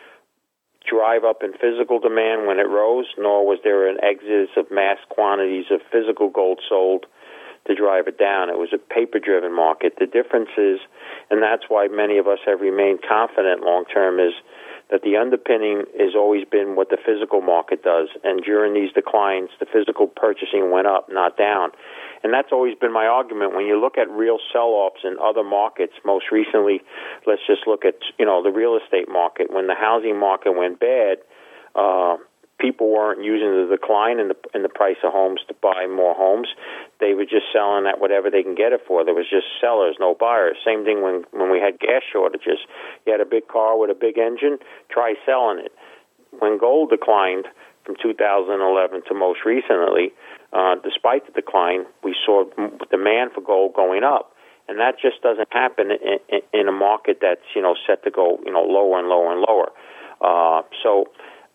drive up in physical demand when it rose, nor was there an exodus of mass quantities of physical gold sold to drive it down. It was a paper-driven market. The difference is, and that's why many of us have remained confident long-term, is that the underpinning has always been what the physical market does. And during these declines, the physical purchasing went up, not down. And that's always been my argument. When you look at real sell-offs in other markets, most recently, let's just look at, the real estate market. When the housing market went bad, people weren't using the decline in the price of homes to buy more homes. They were just selling at whatever they can get it for. There was just sellers, no buyers. Same thing when we had gas shortages. You had a big car with a big engine, try selling it. When gold declined from 2011 to most recently, despite the decline, we saw demand for gold going up. And that just doesn't happen in a market that's, set to go, lower and lower and lower. So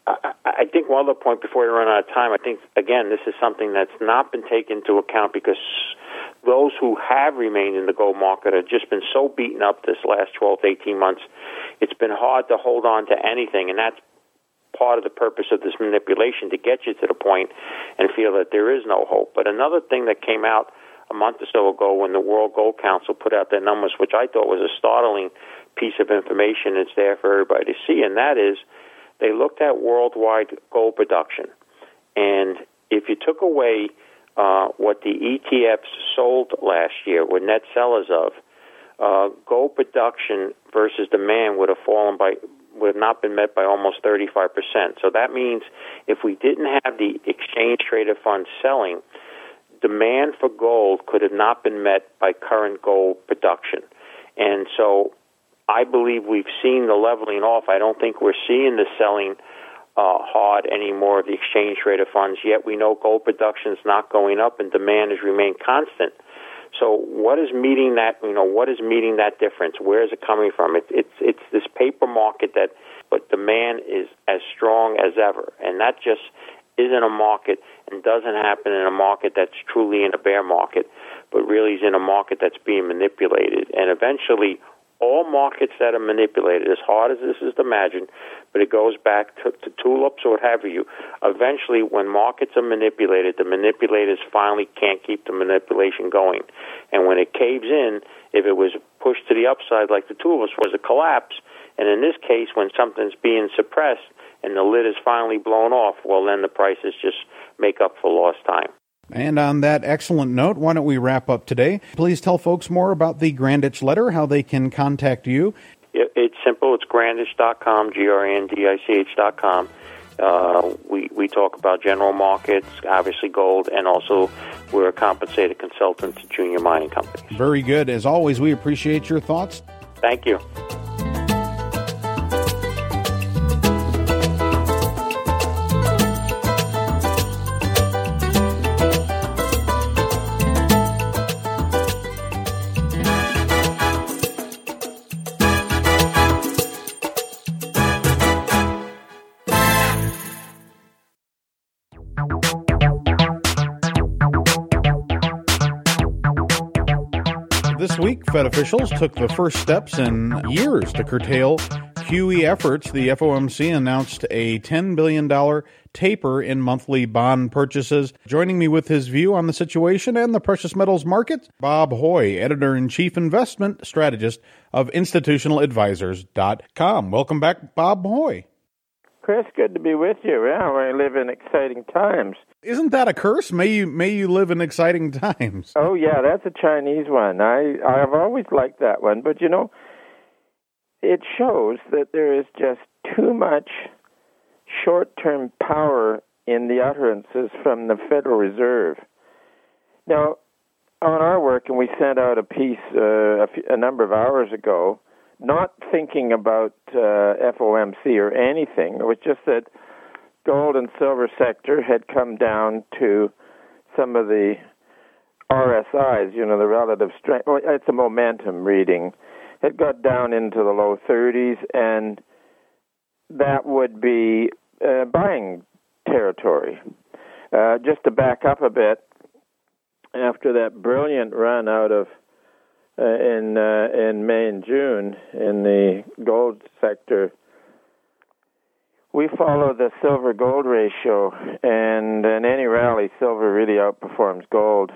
I think one other point before we run out of time, I think, again, this is something that's not been taken into account because those who have remained in the gold market have just been so beaten up this last 12 to 18 months. It's been hard to hold on to anything, and that's part of the purpose of this manipulation, to get you to the point and feel that there is no hope. But another thing that came out a month or so ago when the World Gold Council put out their numbers, which I thought was a startling piece of information, it's there for everybody to see, and that is they looked at worldwide gold production. And if you took away what the ETFs sold last year, were net sellers of, gold production versus demand would have not been met by almost 35%. So that means if we didn't have the exchange traded funds selling, demand for gold could have not been met by current gold production. And so I believe we've seen the leveling off. I don't think we're seeing the selling hard anymore of the exchange traded funds, yet we know gold production is not going up and demand has remained constant. So what is meeting that? What is meeting that difference? Where is it coming from? It's this paper market but demand is as strong as ever, and that just isn't a market and doesn't happen in a market that's truly in a bear market, but really is in a market that's being manipulated. And eventually, all markets that are manipulated, as hard as this is to imagine, but it goes back to tulips or what have you. Eventually, when markets are manipulated, the manipulators finally can't keep the manipulation going. And when it caves in, if it was pushed to the upside like the tulips was a collapse, and in this case, when something's being suppressed and the lid is finally blown off, well, then the prices just make up for lost time. And on that excellent note, why don't we wrap up today? Please tell folks more about the Grandich letter, how they can contact you. It's simple. It's grandich.com, grandich.com. We talk about general markets, obviously gold, and also we're a compensated consultant to junior mining companies. Very good. As always, we appreciate your thoughts. Thank you. This week, Fed officials took the first steps in years to curtail QE efforts. The FOMC announced a $10 billion taper in monthly bond purchases. Joining me with his view on the situation and the precious metals market, Bob Hoye, Editor-in-Chief Investment Strategist of InstitutionalAdvisors.com. Welcome back, Bob Hoye. Chris, good to be with you. Yeah, we live in exciting times. Isn't that a curse? May you live in exciting times. Oh, yeah, that's a Chinese one. I've always liked that one. But, it shows that there is just too much short-term power in the utterances from the Federal Reserve. Now, on our work, and we sent out a piece a number of hours ago, not thinking about FOMC or anything. It was just that gold and silver sector had come down to some of the RSIs, the relative strength. Well, it's a momentum reading. It got down into the low 30s, and that would be buying territory. Just to back up a bit, after that brilliant run out of in May and June in the gold sector, we follow the silver-gold ratio, and in any rally, silver really outperforms gold.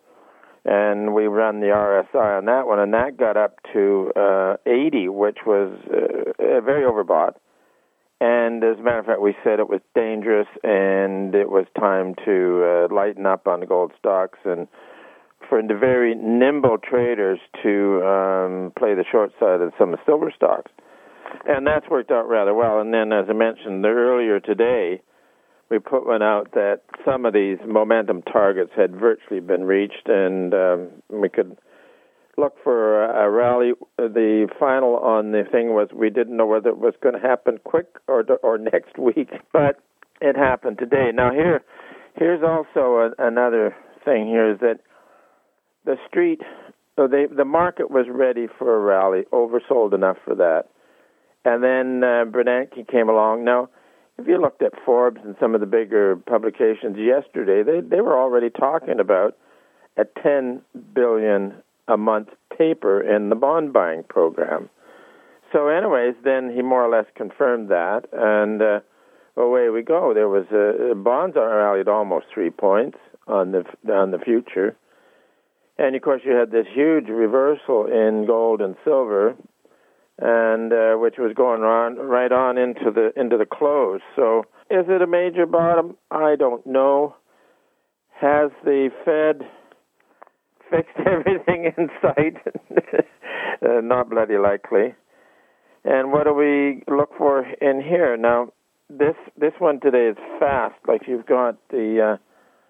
And we run the RSI on that one, and that got up to 80, which was very overbought. And as a matter of fact, we said it was dangerous, and it was time to lighten up on the gold stocks, and for the very nimble traders to play the short side of some of the silver stocks. And that's worked out rather well. And then, as I mentioned earlier today, we put one out that some of these momentum targets had virtually been reached, and we could look for a rally. The final on the thing was we didn't know whether it was going to happen quick or next week, but it happened today. Now, here's also another thing here is that the street, the market was ready for a rally, oversold enough for that. And then Bernanke came along. Now, if you looked at Forbes and some of the bigger publications yesterday, they were already talking about a $10 billion a month taper in the bond buying program. So anyways, then he more or less confirmed that, and away we go. There was bonds rallied almost 3 points on the future, and of course you had this huge reversal in gold and silver, and which was going on right on into the close. So is it a major bottom? I don't know. Has the Fed fixed everything in sight? Not bloody likely. And what do we look for in here? Now, this one today is fast. Like you've got a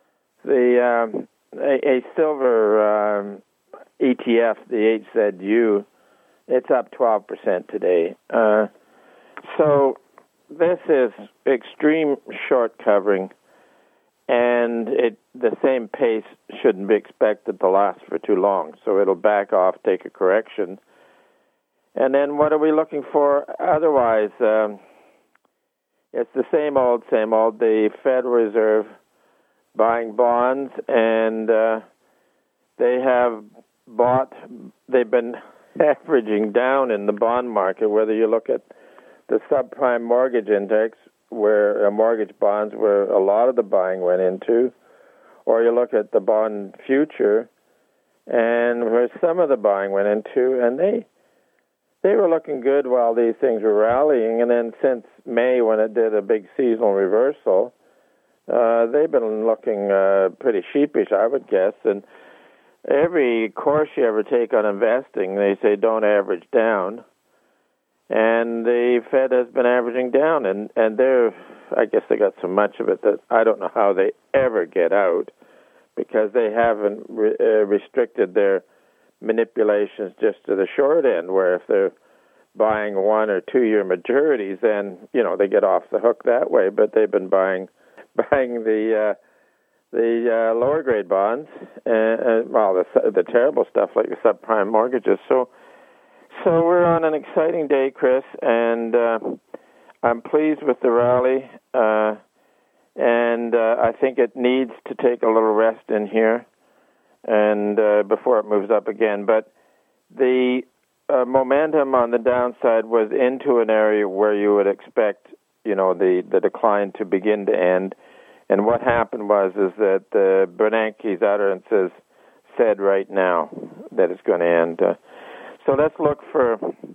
silver ETF, the HZU. It's up 12% today. So this is extreme short covering, and the same pace shouldn't be expected to last for too long. So it'll back off, take a correction. And then what are we looking for otherwise? It's the same old. The Federal Reserve buying bonds, and they've been averaging down in the bond market, whether you look at the subprime mortgage index, where mortgage bonds where a lot of the buying went into, or you look at the bond future, and where some of the buying went into, and they were looking good while these things were rallying, and then since May, when it did a big seasonal reversal, they've been looking pretty sheepish, I would guess. And every course you ever take on investing, they say don't average down. And the Fed has been averaging down, and I guess they got so much of it that I don't know how they ever get out, because they haven't restricted their manipulations just to the short end, where if they're buying 1 or 2 year maturities, then they get off the hook that way. But they've been buying the lower grade bonds, the terrible stuff like the subprime mortgages. So we're on an exciting day, Chris, and I'm pleased with the rally, and I think it needs to take a little rest in here, and before it moves up again. But the momentum on the downside was into an area where you would expect, the decline to begin to end. And what happened was that Bernanke's utterances said right now that it's going to end. So let's look for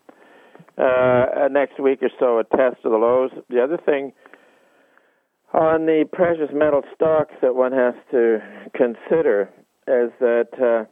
next week or so a test of the lows. The other thing on the precious metal stocks that one has to consider is that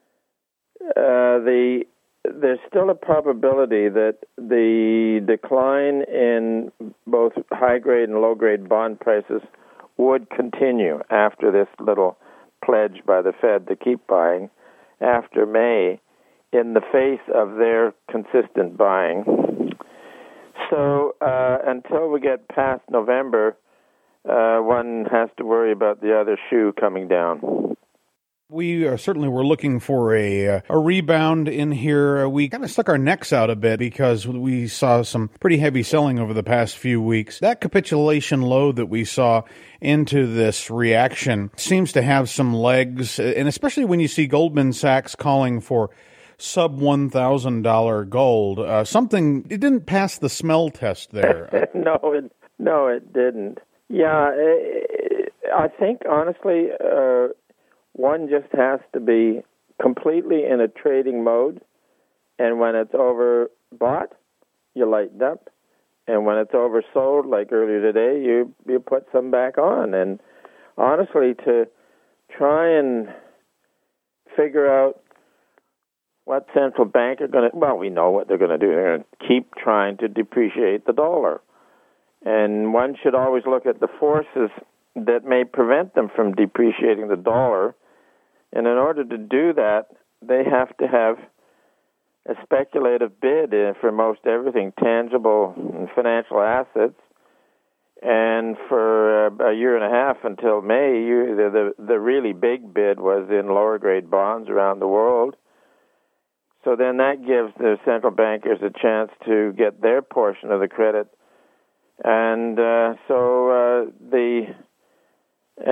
there's still a probability that the decline in both high-grade and low-grade bond prices would continue after this little pledge by the Fed to keep buying after May, in the face of their consistent buying. So until we get past November, one has to worry about the other shoe coming down. We certainly were looking for a rebound in here. We kind of stuck our necks out a bit because we saw some pretty heavy selling over the past few weeks. That capitulation low that we saw into this reaction seems to have some legs, and especially when you see Goldman Sachs calling for sub $1,000 gold. Something, it didn't pass the smell test there. No, it didn't. Yeah, I think, honestly, one just has to be completely in a trading mode, and when it's overbought, you lighten up, and when it's oversold, like earlier today, you put some back on. And honestly, to try and figure out what central bank are going to, we know what they're going to do. They're going to keep trying to depreciate the dollar. And one should always look at the forces that may prevent them from depreciating the dollar. And in order to do that, they have to have a speculative bid for most everything, tangible and financial assets. And for a year and a half until May, the really big bid was in lower grade bonds around the world. So then that gives the central bankers a chance to get their portion of the credit. And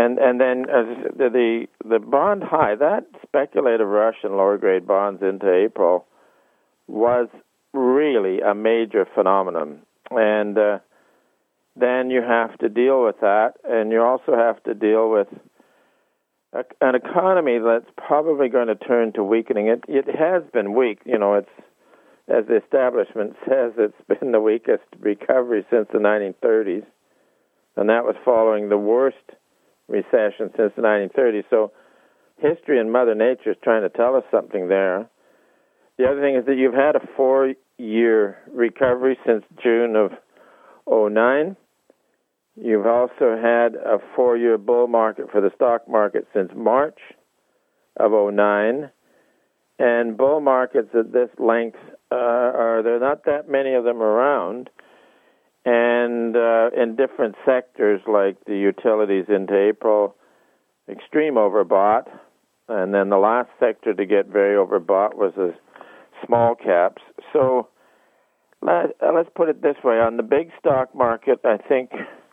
And then the bond high, that speculative rush in lower grade bonds into April was really a major phenomenon. And then you have to deal with that, and you also have to deal with an economy that's probably going to turn to weakening. It has been weak. It's, as the establishment says, it's been the weakest recovery since the 1930s, and that was following the worst recession since the 1930s. So history and Mother Nature is trying to tell us something there. The other thing is that you've had a 4-year recovery since June of 2009. You've also had a 4-year bull market for the stock market since March of 2009. And bull markets at this length, there are not that many of them around. And in different sectors like the utilities into April, extreme overbought. And then the last sector to get very overbought was the small caps. So let's put it this way. On the big stock market, I think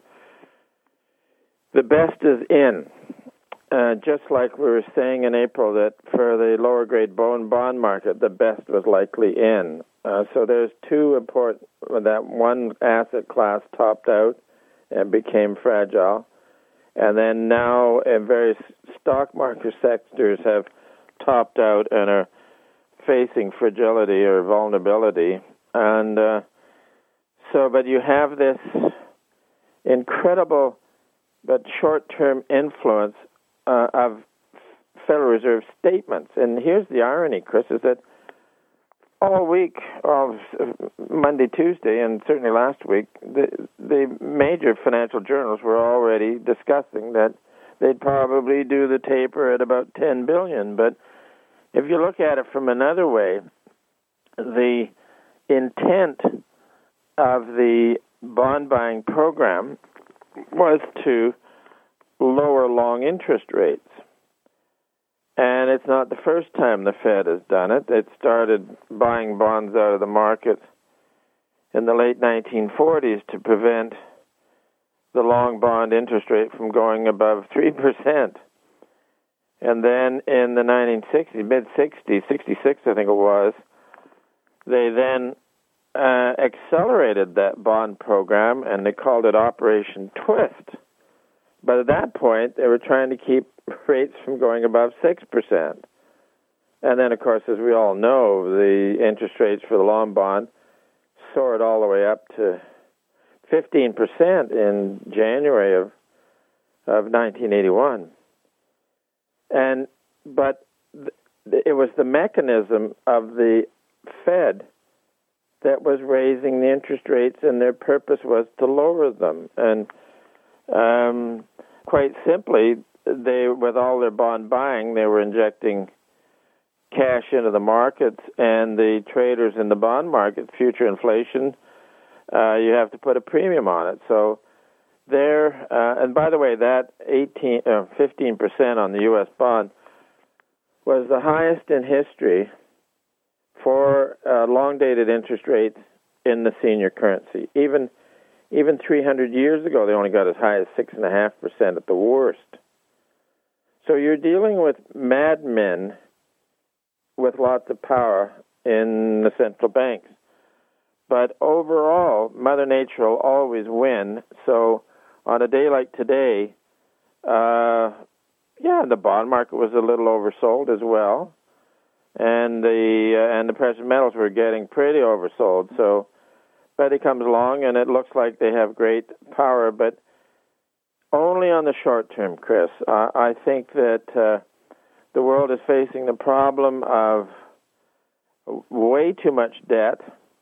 the best is in. Just like we were saying in April that for the lower grade bond market, the best was likely in. So there's two important, that one asset class topped out and became fragile. And then now various stock market sectors have topped out and are facing fragility or vulnerability. And but you have this incredible but short-term influence of Federal Reserve statements. And here's the irony, Chris, is that all week of Monday, Tuesday, and certainly last week, the major financial journals were already discussing that they'd probably do the taper at about $10 billion. But if you look at it from another way, the intent of the bond buying program was to lower long interest rates. And it's not the first time the Fed has done it. It started buying bonds out of the market in the late 1940s to prevent the long bond interest rate from going above 3%. And then in the 1960s, mid-60s, 66 I think it was, they then accelerated that bond program, and they called it Operation Twist. But at that point, they were trying to keep rates from going above 6%. And then, of course, as we all know, the interest rates for the long bond soared all the way up to 15% in January of 1981. But it was the mechanism of the Fed that was raising the interest rates, and their purpose was to lower them. And quite simply, with all their bond buying, they were injecting cash into the markets, and the traders in the bond market, future inflation, you have to put a premium on it. So there, and by the way, that 15% on the U.S. bond was the highest in history for long-dated interest rates in the senior currency. Even 300 years ago, they only got as high as 6.5% at the worst. So you're dealing with madmen with lots of power in the central banks. But overall, Mother Nature will always win. So on a day like today, the bond market was a little oversold as well, and the precious metals were getting pretty oversold. So Betty comes along, and it looks like they have great power, but only on the short term, Chris. I think that the world is facing the problem of way too much debt,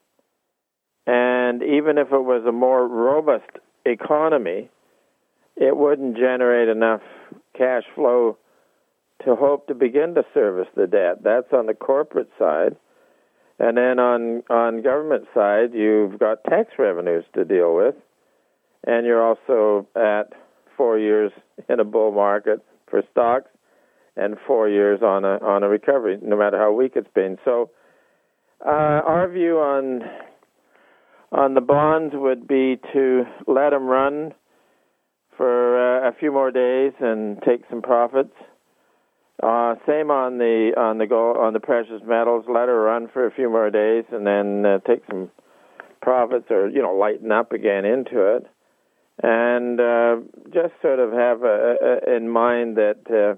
and even if it was a more robust economy, it wouldn't generate enough cash flow to hope to begin to service the debt. That's on the corporate side. And then on government side, you've got tax revenues to deal with, and you're also at 4 years in a bull market for stocks and 4 years on a recovery, no matter how weak it's been. So our view on the bonds would be to let them run for a few more days and take some profits. Same on the gold, on the precious metals. Let her run for a few more days and then take some profits, or lighten up again into it, and just sort of have in mind that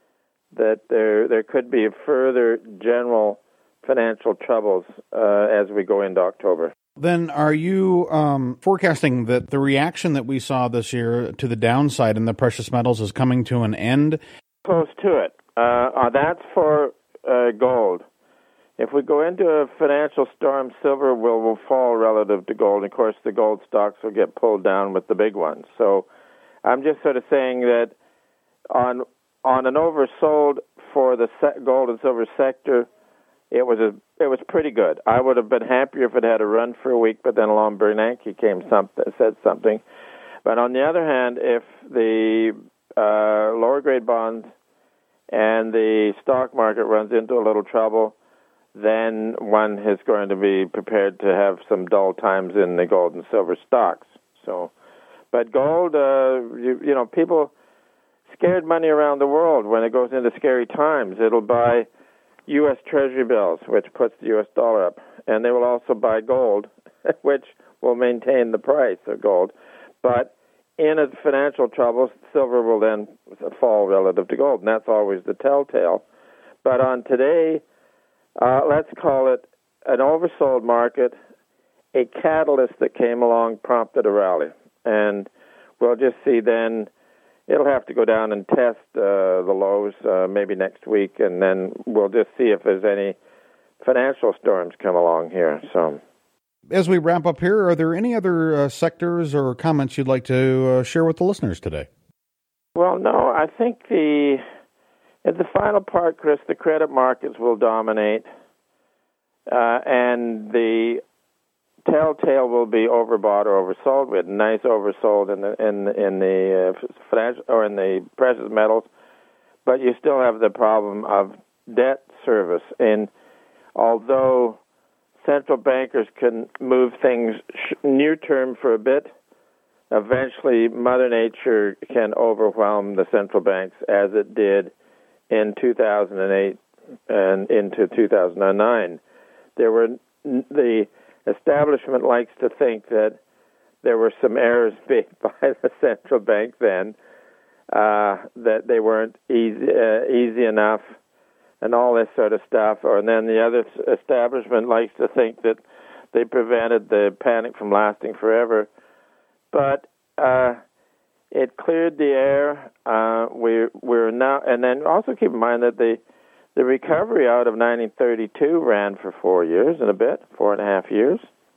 there could be further general financial troubles as we go into October. Then are you forecasting that the reaction that we saw this year to the downside in the precious metals is coming to an end? Close to it. That's for gold. If we go into a financial storm, silver will fall relative to gold. Of course, the gold stocks will get pulled down with the big ones. So I'm just sort of saying that on an oversold for the gold and silver sector, it was pretty good. I would have been happier if it had a run for a week, but then along Bernanke said something. But on the other hand, if the lower grade bonds and the stock market runs into a little trouble, then one is going to be prepared to have some dull times in the gold and silver stocks. So, but gold, people scared money around the world when it goes into scary times. It'll buy U.S. Treasury bills, which puts the U.S. dollar up, and they will also buy gold, which will maintain the price of gold. But in a financial trouble, silver will then fall relative to gold, and that's always the telltale. But on today, let's call it an oversold market. A catalyst that came along prompted a rally, and we'll just see then. It'll have to go down and test the lows maybe next week, and then we'll just see if there's any financial storms come along here. So, as we wrap up here, are there any other sectors or comments you'd like to share with the listeners today? Well, no, I think in the final part, Chris, the credit markets will dominate, and the telltale will be overbought or oversold. We had nice oversold in the financial or in the precious metals, but you still have the problem of debt service. And although central bankers can move things near term for a bit, eventually Mother Nature can overwhelm the central banks, as it did in 2008 and into 2009. The establishment likes to think that there were some errors made by the central bank then, that they weren't easy enough, and all this sort of stuff. And then the other establishment likes to think that they prevented the panic from lasting forever. But it cleared the air. We're now, and then also keep in mind that the recovery out of 1932 ran for 4 years and a bit, 4.5 years.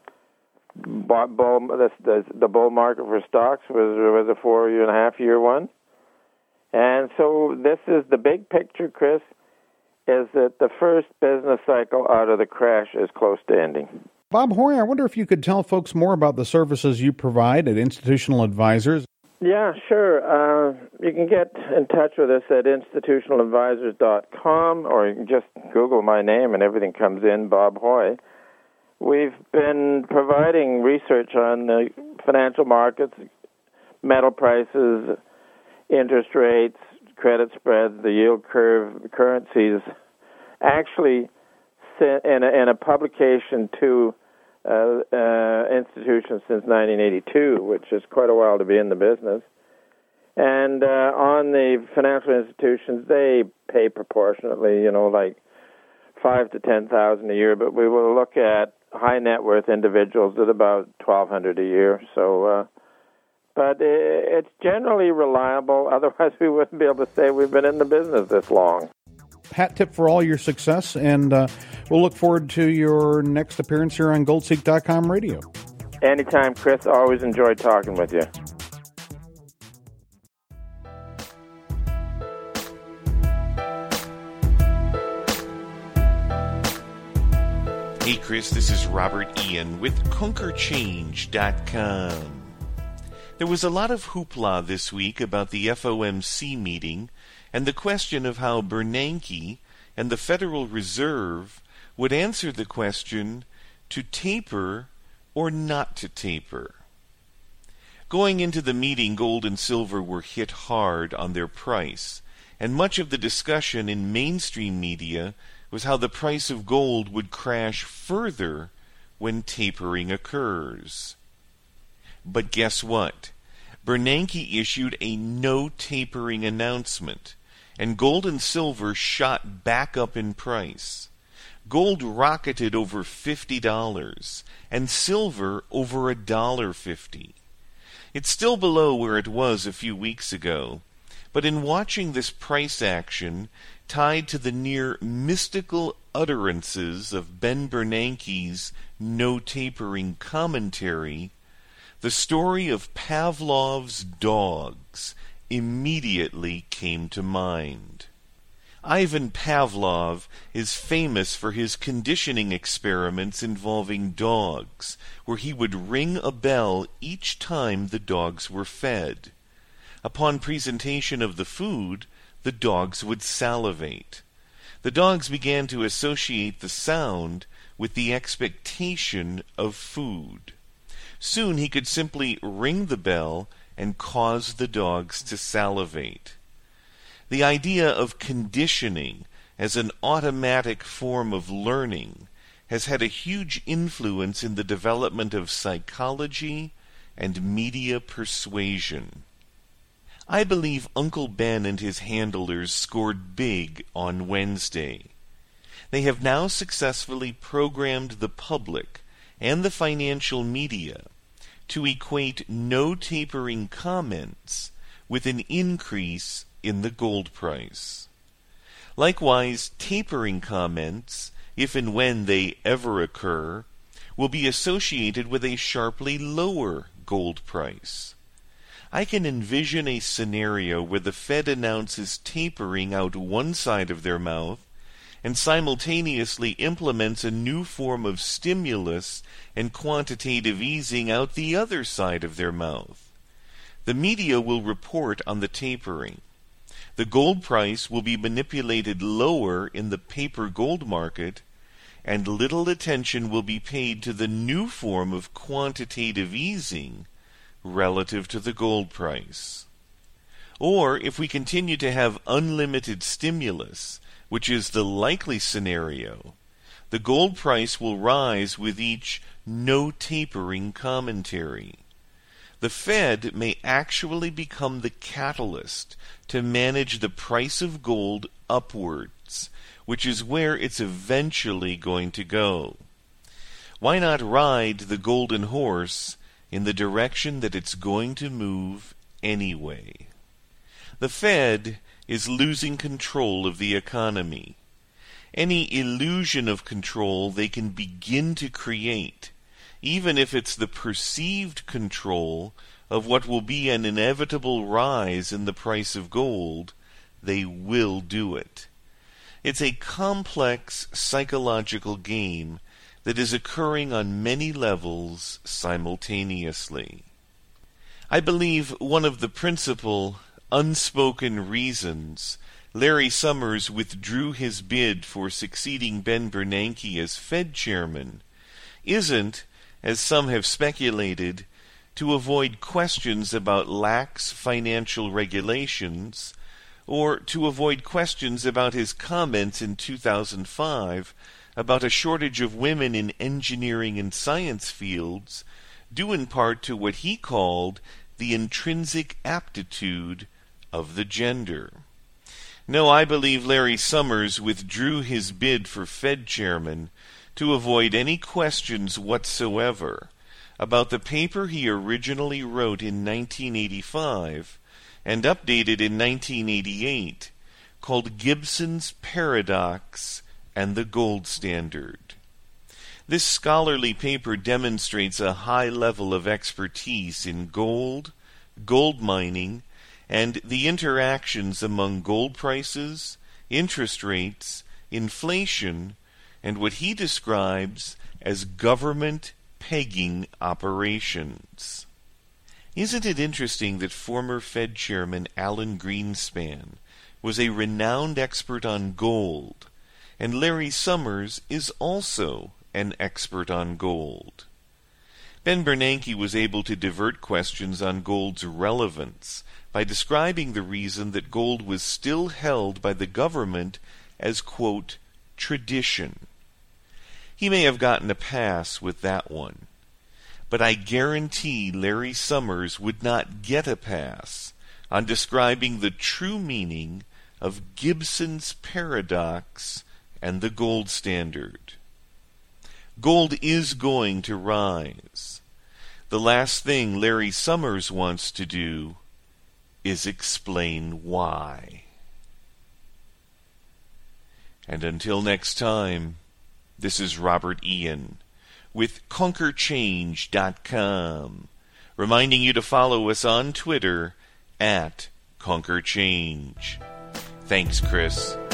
The bull market for stocks was a 4.5 year one. And so this is the big picture, Chris, is that the first business cycle out of the crash is close to ending. Bob Hoye, I wonder if you could tell folks more about the services you provide at Institutional Advisors. Yeah, sure. You can get in touch with us at institutionaladvisors.com, or you can just Google my name and everything comes in, Bob Hoye. We've been providing research on the financial markets, metal prices, interest rates, credit spreads, the yield curve, currencies, actually in a publication to institutions since 1982, which is quite a while to be in the business. And on the financial institutions, they pay proportionately, like $5,000 to $10,000 a year. But we will look at high net worth individuals at about $1,200 a year. So, but it's generally reliable. Otherwise, we wouldn't be able to say we've been in the business this long. Hat tip for all your success, and we'll look forward to your next appearance here on GoldSeek.com radio. Anytime, Chris. Always enjoy talking with you. Hey, Chris, this is Robert Ian with ConquerChange.com. There was a lot of hoopla this week about the FOMC meeting and the question of how Bernanke and the Federal Reserve would answer the question to taper or not to taper. Going into the meeting, gold and silver were hit hard on their price, and much of the discussion in mainstream media was how the price of gold would crash further when tapering occurs. But guess what? Bernanke issued a no-tapering announcement, and gold and silver shot back up in price. Gold rocketed over $50, and silver over $1.50. It's still below where it was a few weeks ago, but in watching this price action tied to the near mystical utterances of Ben Bernanke's no-tapering commentary, the story of Pavlov's dogs immediately came to mind. Ivan Pavlov is famous for his conditioning experiments involving dogs, where he would ring a bell each time the dogs were fed. Upon presentation of the food, the dogs would salivate. The dogs began to associate the sound with the expectation of food. Soon he could simply ring the bell and cause the dogs to salivate. The idea of conditioning as an automatic form of learning has had a huge influence in the development of psychology and media persuasion. I believe Uncle Ben and his handlers scored big on Wednesday. They have now successfully programmed the public and the financial media to equate no-tapering comments with an increase in the gold price. Likewise, tapering comments, if and when they ever occur, will be associated with a sharply lower gold price. I can envision a scenario where the Fed announces tapering out one side of their mouth and simultaneously implements a new form of stimulus and quantitative easing out the other side of their mouth. The media will report on the tapering. The gold price will be manipulated lower in the paper gold market, and little attention will be paid to the new form of quantitative easing relative to the gold price. Or, if we continue to have unlimited stimulus, which is the likely scenario, the gold price will rise with each no-tapering commentary. The Fed may actually become the catalyst to manage the price of gold upwards, which is where it's eventually going to go. Why not ride the golden horse in the direction that it's going to move anyway? The Fed is losing control of the economy. Any illusion of control they can begin to create, even if it's the perceived control of what will be an inevitable rise in the price of gold, they will do it. It's a complex psychological game that is occurring on many levels simultaneously. I believe one of the principal unspoken reasons Larry Summers withdrew his bid for succeeding Ben Bernanke as Fed chairman isn't, as some have speculated, to avoid questions about lax financial regulations, or to avoid questions about his comments in 2005 about a shortage of women in engineering and science fields, due in part to what he called the intrinsic aptitude of the gender. No, I believe Larry Summers withdrew his bid for Fed chairman to avoid any questions whatsoever about the paper he originally wrote in 1985 and updated in 1988, called Gibson's Paradox and the Gold Standard. This scholarly paper demonstrates a high level of expertise in gold, gold mining, and the interactions among gold prices, interest rates, inflation, and what he describes as government pegging operations. Isn't it interesting that former Fed Chairman Alan Greenspan was a renowned expert on gold, and Larry Summers is also an expert on gold? Ben Bernanke was able to divert questions on gold's relevance by describing the reason that gold was still held by the government as, quote, tradition. He may have gotten a pass with that one, but I guarantee Larry Summers would not get a pass on describing the true meaning of Gibson's paradox and the gold standard. Gold is going to rise. The last thing Larry Summers wants to do is explain why. And until next time, this is Robert Ian with ConquerChange.com, reminding you to follow us on Twitter @ConquerChange. Thanks, Chris.